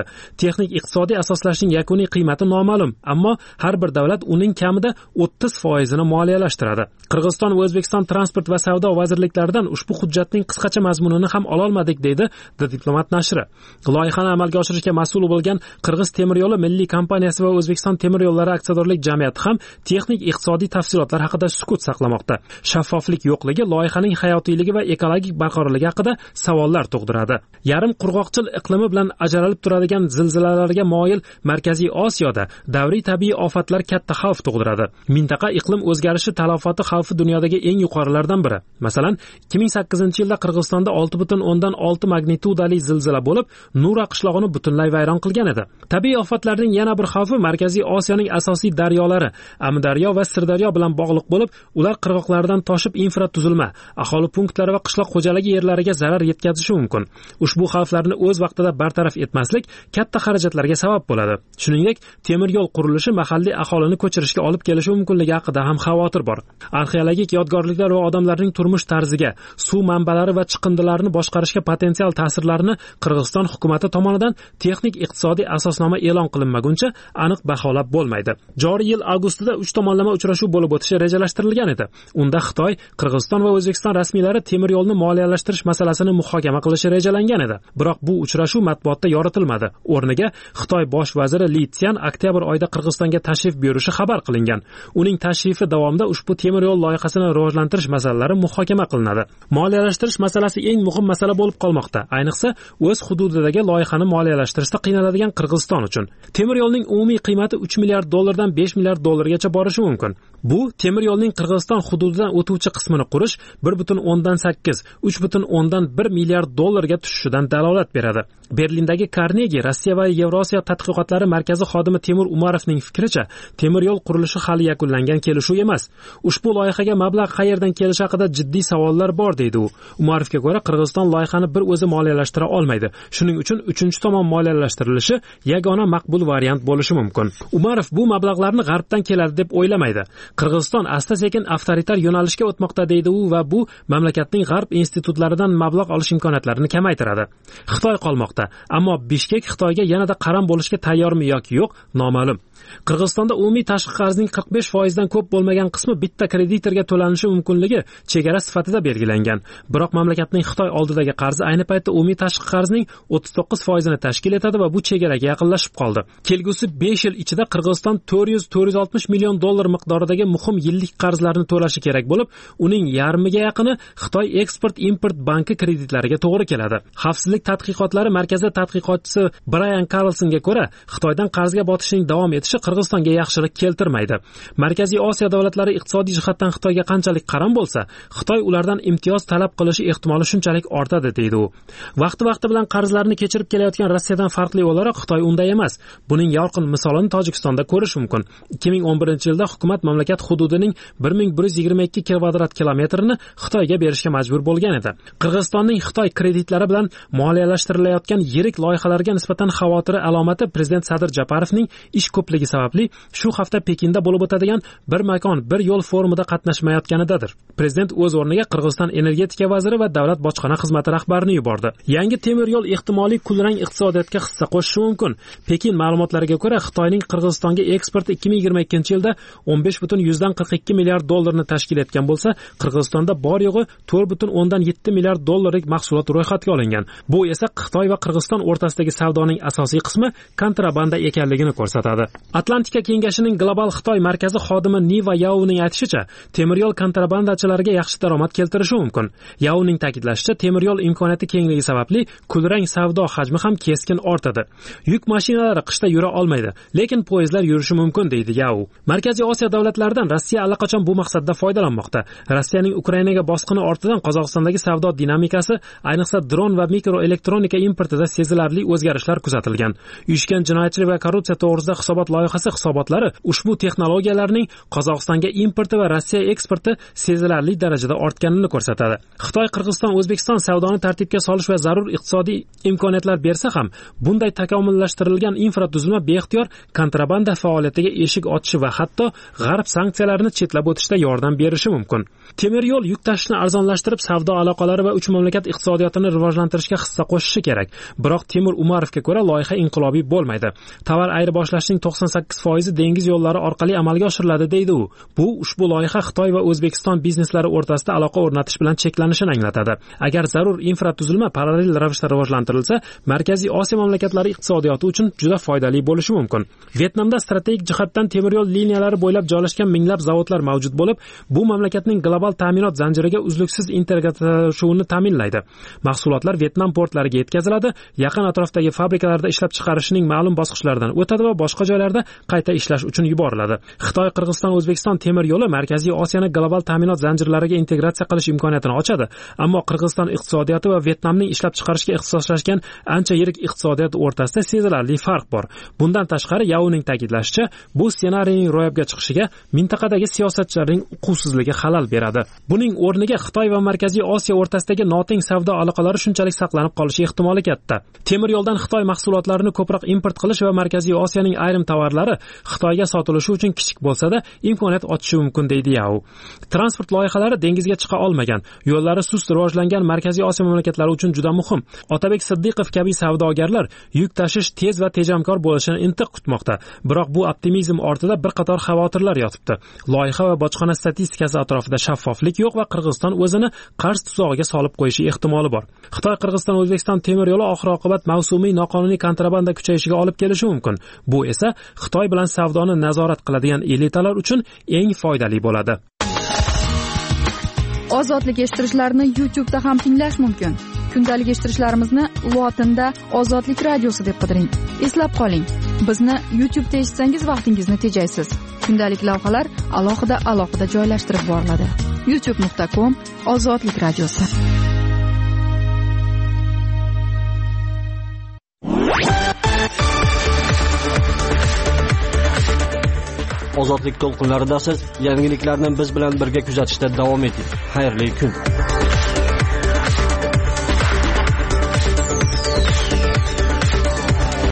Texnik iqtisodiy asoslashning yakuniy qiymati noma'lum, ammo har bir davlat uning kamida 30% moliyalashtiradi. Qirg'iziston va O'zbekiston transport va savdo vazirliklaridan ushbu hujjatning qisqacha mazmunini ham ola olmadik, deydi The Diplomat nashri. Loyihani amalga oshirishga mas'ul bo'lgan Qirg'iz temir yo'li milliy kompaniyasi va O'zbekiston temir yo'llari aksiyadorlik jamiyati ham texnik iqtisodiy tafsilotlar haqida sukut saqlamoqda. Shaffoflik yo'qligi loyihaning hayotiyligi va ekologik barqarorligi haqida savollar tug'diradi. Yarim qurg'oqchil iqlimi bilan ajralib turadigan zilzilalarga moyil Markaziy Osiyoda davriy tabiiy ofatlar katta xavf tug'diradi. Mintaqa iqlim o'zgarishi talafoti xavfi dunyodagi eng yuqorilardan biri. Masalan, 2008-yilda Qirg'izistonda 6.6 magnitudali zilzila bo'lib, Nura qishlog'ini butunlay vayron qilgan edi. Tabiiy ofatlarning yana bir xavfi Markaziy Osiyoning asosiy daryolari Amudaryo va Sirdaryo bilan bog'liq bo'lib, ular qirg'oqlaridan toshib infratuzilma, aholi punktlari va qishloq xo'jaligi yerlariga zarar yetkazishi mumkin. Ushbu xavflarni o'z vaqtida bartaraf etmaslik katta xarajatlarga sabab bo'ladi. Shuningdek, temir yo'l qurilishi mahalliy aholini ko'chirishga olib kelishi mumkinligi haqida ham xavotir bor. Arxeologik yodgorliklar va odamlarning turmush tarziga, suv manbalari va chiqindilarni boshqarishga potensial ta'sirlarini Qirg'iziston hukumati tomonidan texnik iqtisodiy asosnoma e'lon qilinmaguncha aniq baholab bo'lmaydi. Joriy yil avgustida 3 tomonlama uchrashuv bo'lib o'tishi rejalashtirilgan edi. Unda Xitoy, Qirg'iziston va O'zbekiston rasmiylari temir yo'lni moliyalashtirish masalasini muhokama qilishi rejalangan edi. Biroq bu uchrashuv matbuotda yoritilmadi. O'rniga Xitoy bosh vaziri Li Tsian oktyabr oyida Qirg'izistonga tashrif buyurishi xabar qilingan. Uning tashrifi davomida ushbu temir yo'l loyihasini rivojlantirish masalalari muhokama qilinadi. Moliyalashtirish masalasi eng muhim masala bo'lib qolmoqda. Ayniqsa, o'z hududidagi loyihani moliyalashtirishda qiynaladigan Qirg'iziston uchun. Temir yo'lning umumiy qiymati 3 milliard dollardan 5 milliard dollargacha borishi mumkin. Bu temir yo'lning Qirg'iziston hududidan o'tuvchi qismini qurish 1.8, 3.1 milliard dollarga tushishidan dalolat beradi. Berlindagi Carnegie Rossiya va Yevrosiyo tadqiqotlari markazi xodimi Temur Umarovning fikricha, temir yo'l qurilishi hali yakunlangan kelishuv emas. Ushbu loyihaga mablag' qayerdan kelishi haqida jiddiy savollar bor, deydi u. Umarovga ko'ra, Qirg'iziston loyihani bir o'zi moliyalashtira olmaydi. Shuning uchun uchinchi tomon moliyalashtirilishi yagona maqbul variant bo'lishi mumkin. Umarov bu mablag'larni g'arbdan keladi deb o'ylamaydi. Qirg'iziston asta-sekin avtoritar yo'nalishga o'tmoqda, deydi u, va bu mamlakatning g'arb institutlaridan mablag' olish imkoniyatlarini kamaytiradi. Xitoy qolmoqda, ammo Bishkek Xitoyga yanada qaram bo'lishga tayyormi yoki yo'q, noma'lum. Qirg'izistonda umumiy tashqi qarzning 45% dan ko'p bo'lmagan qismi bitta kreditorga to'lanishi mumkinligi chegara sifatida belgilangan. Biroq mamlakatning Xitoy oldidagi qarzi ayni paytda umumiy tashqi qarzning 39% ni tashkil etadi va bu chegaraga yaqinlashib qoldi. Kelgusi 5 yil ichida Qirg'iziston 400-460 million dollar miqdoridagi muhim yillik qarzlarni to'lashi kerak bo'lib, uning yarmiga yaqini Xitoy eksport-import banki kreditlariga to'g'ri keladi. Xavfsizlik tadqiqotlari markazi tadqiqotchisi Brian Carlsonga ko'ra, Xitoydan qarzga botishning davom etishi Qirg'izistonga yaxshilik keltirmaydi. Markaziy Osiyo davlatlari iqtisodiy jihatdan Xitoyga qanchalik qaram bo'lsa, Xitoy ulardan imtiyoz talab qilishi ehtimoli shunchalik ortadi, deydi u. Vaqti bilan qarzlarni kechirib kelayotgan Rossiyadan farqli o'laroq Xitoy unday emas. Buning yorqin misolini Tojikistonda ko'rish mumkin. 2011-yilda hukumat mamlakat hududining 1122 kvadrat kilometrini Xitoyga berishga majbur bo'lgan edi. Qirg'izistonning Xitoy kreditlari bilan moliyalashtiriladigan yirik loyihalarga nisbatan xavotiri alomati prezident Sadir Japarovning ish ko'pligi sababli shu hafta Pekinda bo'lib o'tadigan bir makon, bir yo'l forumida qatnashmayotganidadir. Prezident o'z o'rniga Qirg'iziston energetika vaziri va davlat bojxona xizmati rahbarini yubordi. Yangi temir yo'l ehtimoliy kulrang iqtisodiyotga hissa qo'shishi mumkin. Pekin ma'lumotlariga ko'ra, Xitoyning Qirg'izistonga eksporti 2022-yilda 15.42 milliard dollarni tashkil etgan bo'lsa, Qirg'izistonda bor yo'g'i 4.7 milliard dollarlik mahsulot ro'yxatga olingan. Bu esa Xitoy va Qirg'iziston o'rtasidagi savdoning asosiy qismi kontrabanda ekanligini ko'rsatadi. Atlantika kengashining global Xitoy markazi xodimi Niva Yaoning aytishicha, temir yo'l kontrabandachilariga yaxshi daromad keltirishi mumkin. Yaoning ta'kidlashicha, temir yo'l imkoniyati kengligi sababli kulrang savdo hajmi ham keskin ortadi. Yuk mashinalari qishda yura olmaydi, lekin poyezdlar yurishi mumkin, deydi Yao. Markaziy Osiyo davlatlaridan Rossiya allaqachon bu maqsadda foydalanmoqda. Rossiyaning Ukrainaga bosqini ortidan Qozog'istondagi savdo dinamikasi, ayniqsa dron va mikroelektronika importida sezilarli o'zgarishlar kuzatilgan. Uyushgan jinoyatchilik va korrupsiya to'g'risida hisobot loyihasi hisobotlari ushbu texnologiyalarning Qozog'istonga importi va Rossiya eksporti sezilarli darajada ortganini ko'rsatadi. Xitoy, Qirg'iziston, O'zbekiston savdoni tartibga solish va zarur iqtisodiy imkoniyatlar bersa ham, bunday takomillashtirilgan infratuzilma beixtiyor kontrabanda faoliyatiga eshik ochishi va hatto g'arb sanksiyalarni chetlab o'tishda yordam berishi mumkin. Temir yo'l yuk tashishni arzonlashtirib, savdo aloqalari va uch mamlakat iqtisodiyotini rivojlantirishga hissa qo'shishi kerak. Biroq Temur Umarovga ko'ra loyiha inqilobiy bo'lmaydi. Tovar ayirboshlashning 98% dengiz yo'llari orqali amalga oshiriladi deydi u. Bu ushbu loyiha Xitoy va O'zbekiston bizneslari o'rtasida aloqa o'rnatish bilan cheklanishini anglatadi. Agar zarur infratuzilma parallel ravishda rivojlantirilsa, Markaziy Osiyo mamlakatlari iqtisodiyoti uchun juda foydali bo'lishi mumkin. Vyetnamda strategik jihatdan temir yo'l liniyalari bo'ylab joylashgan minglab zavodlar mavjud bo'lib, bu mamlakatning global ta'minot zanjiriga uzluksiz integratsiyalashuvini ta'minlaydi. Mahsulotlar Vyetnam portlariga yetkaziladi, yaqin atrofdagi fabrikalarda ishlab chiqarishning ma'lum bosqichlaridan o'tadi va boshqa joylarda qayta ishlash uchun yuboriladi. Xitoy, Qirg'iziston, O'zbekiston temir yo'li Markaziy Osiyoni global ta'minot zanjirlariga integratsiya qilish imkoniyatini ochadi, ammo Qirg'iziston iqtisodiyoti va Vyetnamning ishlab chiqarishga ixtisoslashgan ancha yirik iqtisodiyot o'rtasida sezilarli farq bor. Bundan tashqari, Yauning ta'kidlashicha, bu ssenariyning ro'yobga chiqishiga mintaqadagi siyosatchilarning uquvsizligi xalal beradi. Buning o'rniga Xitoy va Markaziy Osiyo o'rtasidagi noteng savdo aloqalari shunchalik saqlanib qolishi ehtimoli katta. Temir yo'ldan Xitoy mahsulotlarini ko'proq import qilish va Markaziy Osiyoning ayrim tovarlari Xitoyga sotilishi uchun kichik bo'lsa-da, imkoniyat ochishi mumkin deydi Yau. Transport loyihalari dengizga chiqa olmagan, yo'llari sust rivojlangan Markaziy Osiyo mamlakatlari uchun juda muhim. Otabek Siddiqov kabi savdogarlar yuk tashish tez va tejamkor bo'lishini intiq kutmoqda. Biroq bu optimizm ortida bir qator xavotirlar yotibdi. Loyiha va bojxona statistikasi atrofida shaffoflik yo'q va Qirg'iziston o'zini qarz tuzog'iga solib qo'yishi ehtimoli bor. Xitoy, Qirg'iziston, O'zbekiston temir yo'li oxir-oqibat mavsumiy noqonuniy kontrabanda kuchayishiga olib kelishi mumkin. Bu esa Xitoy bilan savdoni nazorat qiladigan elitalar uchun eng foydali bo'ladi. Ozodlik eshittirishlarni YouTube'da ham tinglash mumkin. Kundalik eshittirishlarimizni lotinda Ozodlik radiosi deb qidiring. Eslab qoling, bizni YouTube'da eshitsangiz vaqtingizni tejaysiz. Kundalik lavhalar alohida joylashtirib boriladi. youtube.com/Ozodlik radiosi. Ozodlik to'lqinlarida siz yangiliklarni biz bilan birga kuzatishda davom eting. Xayrli kun.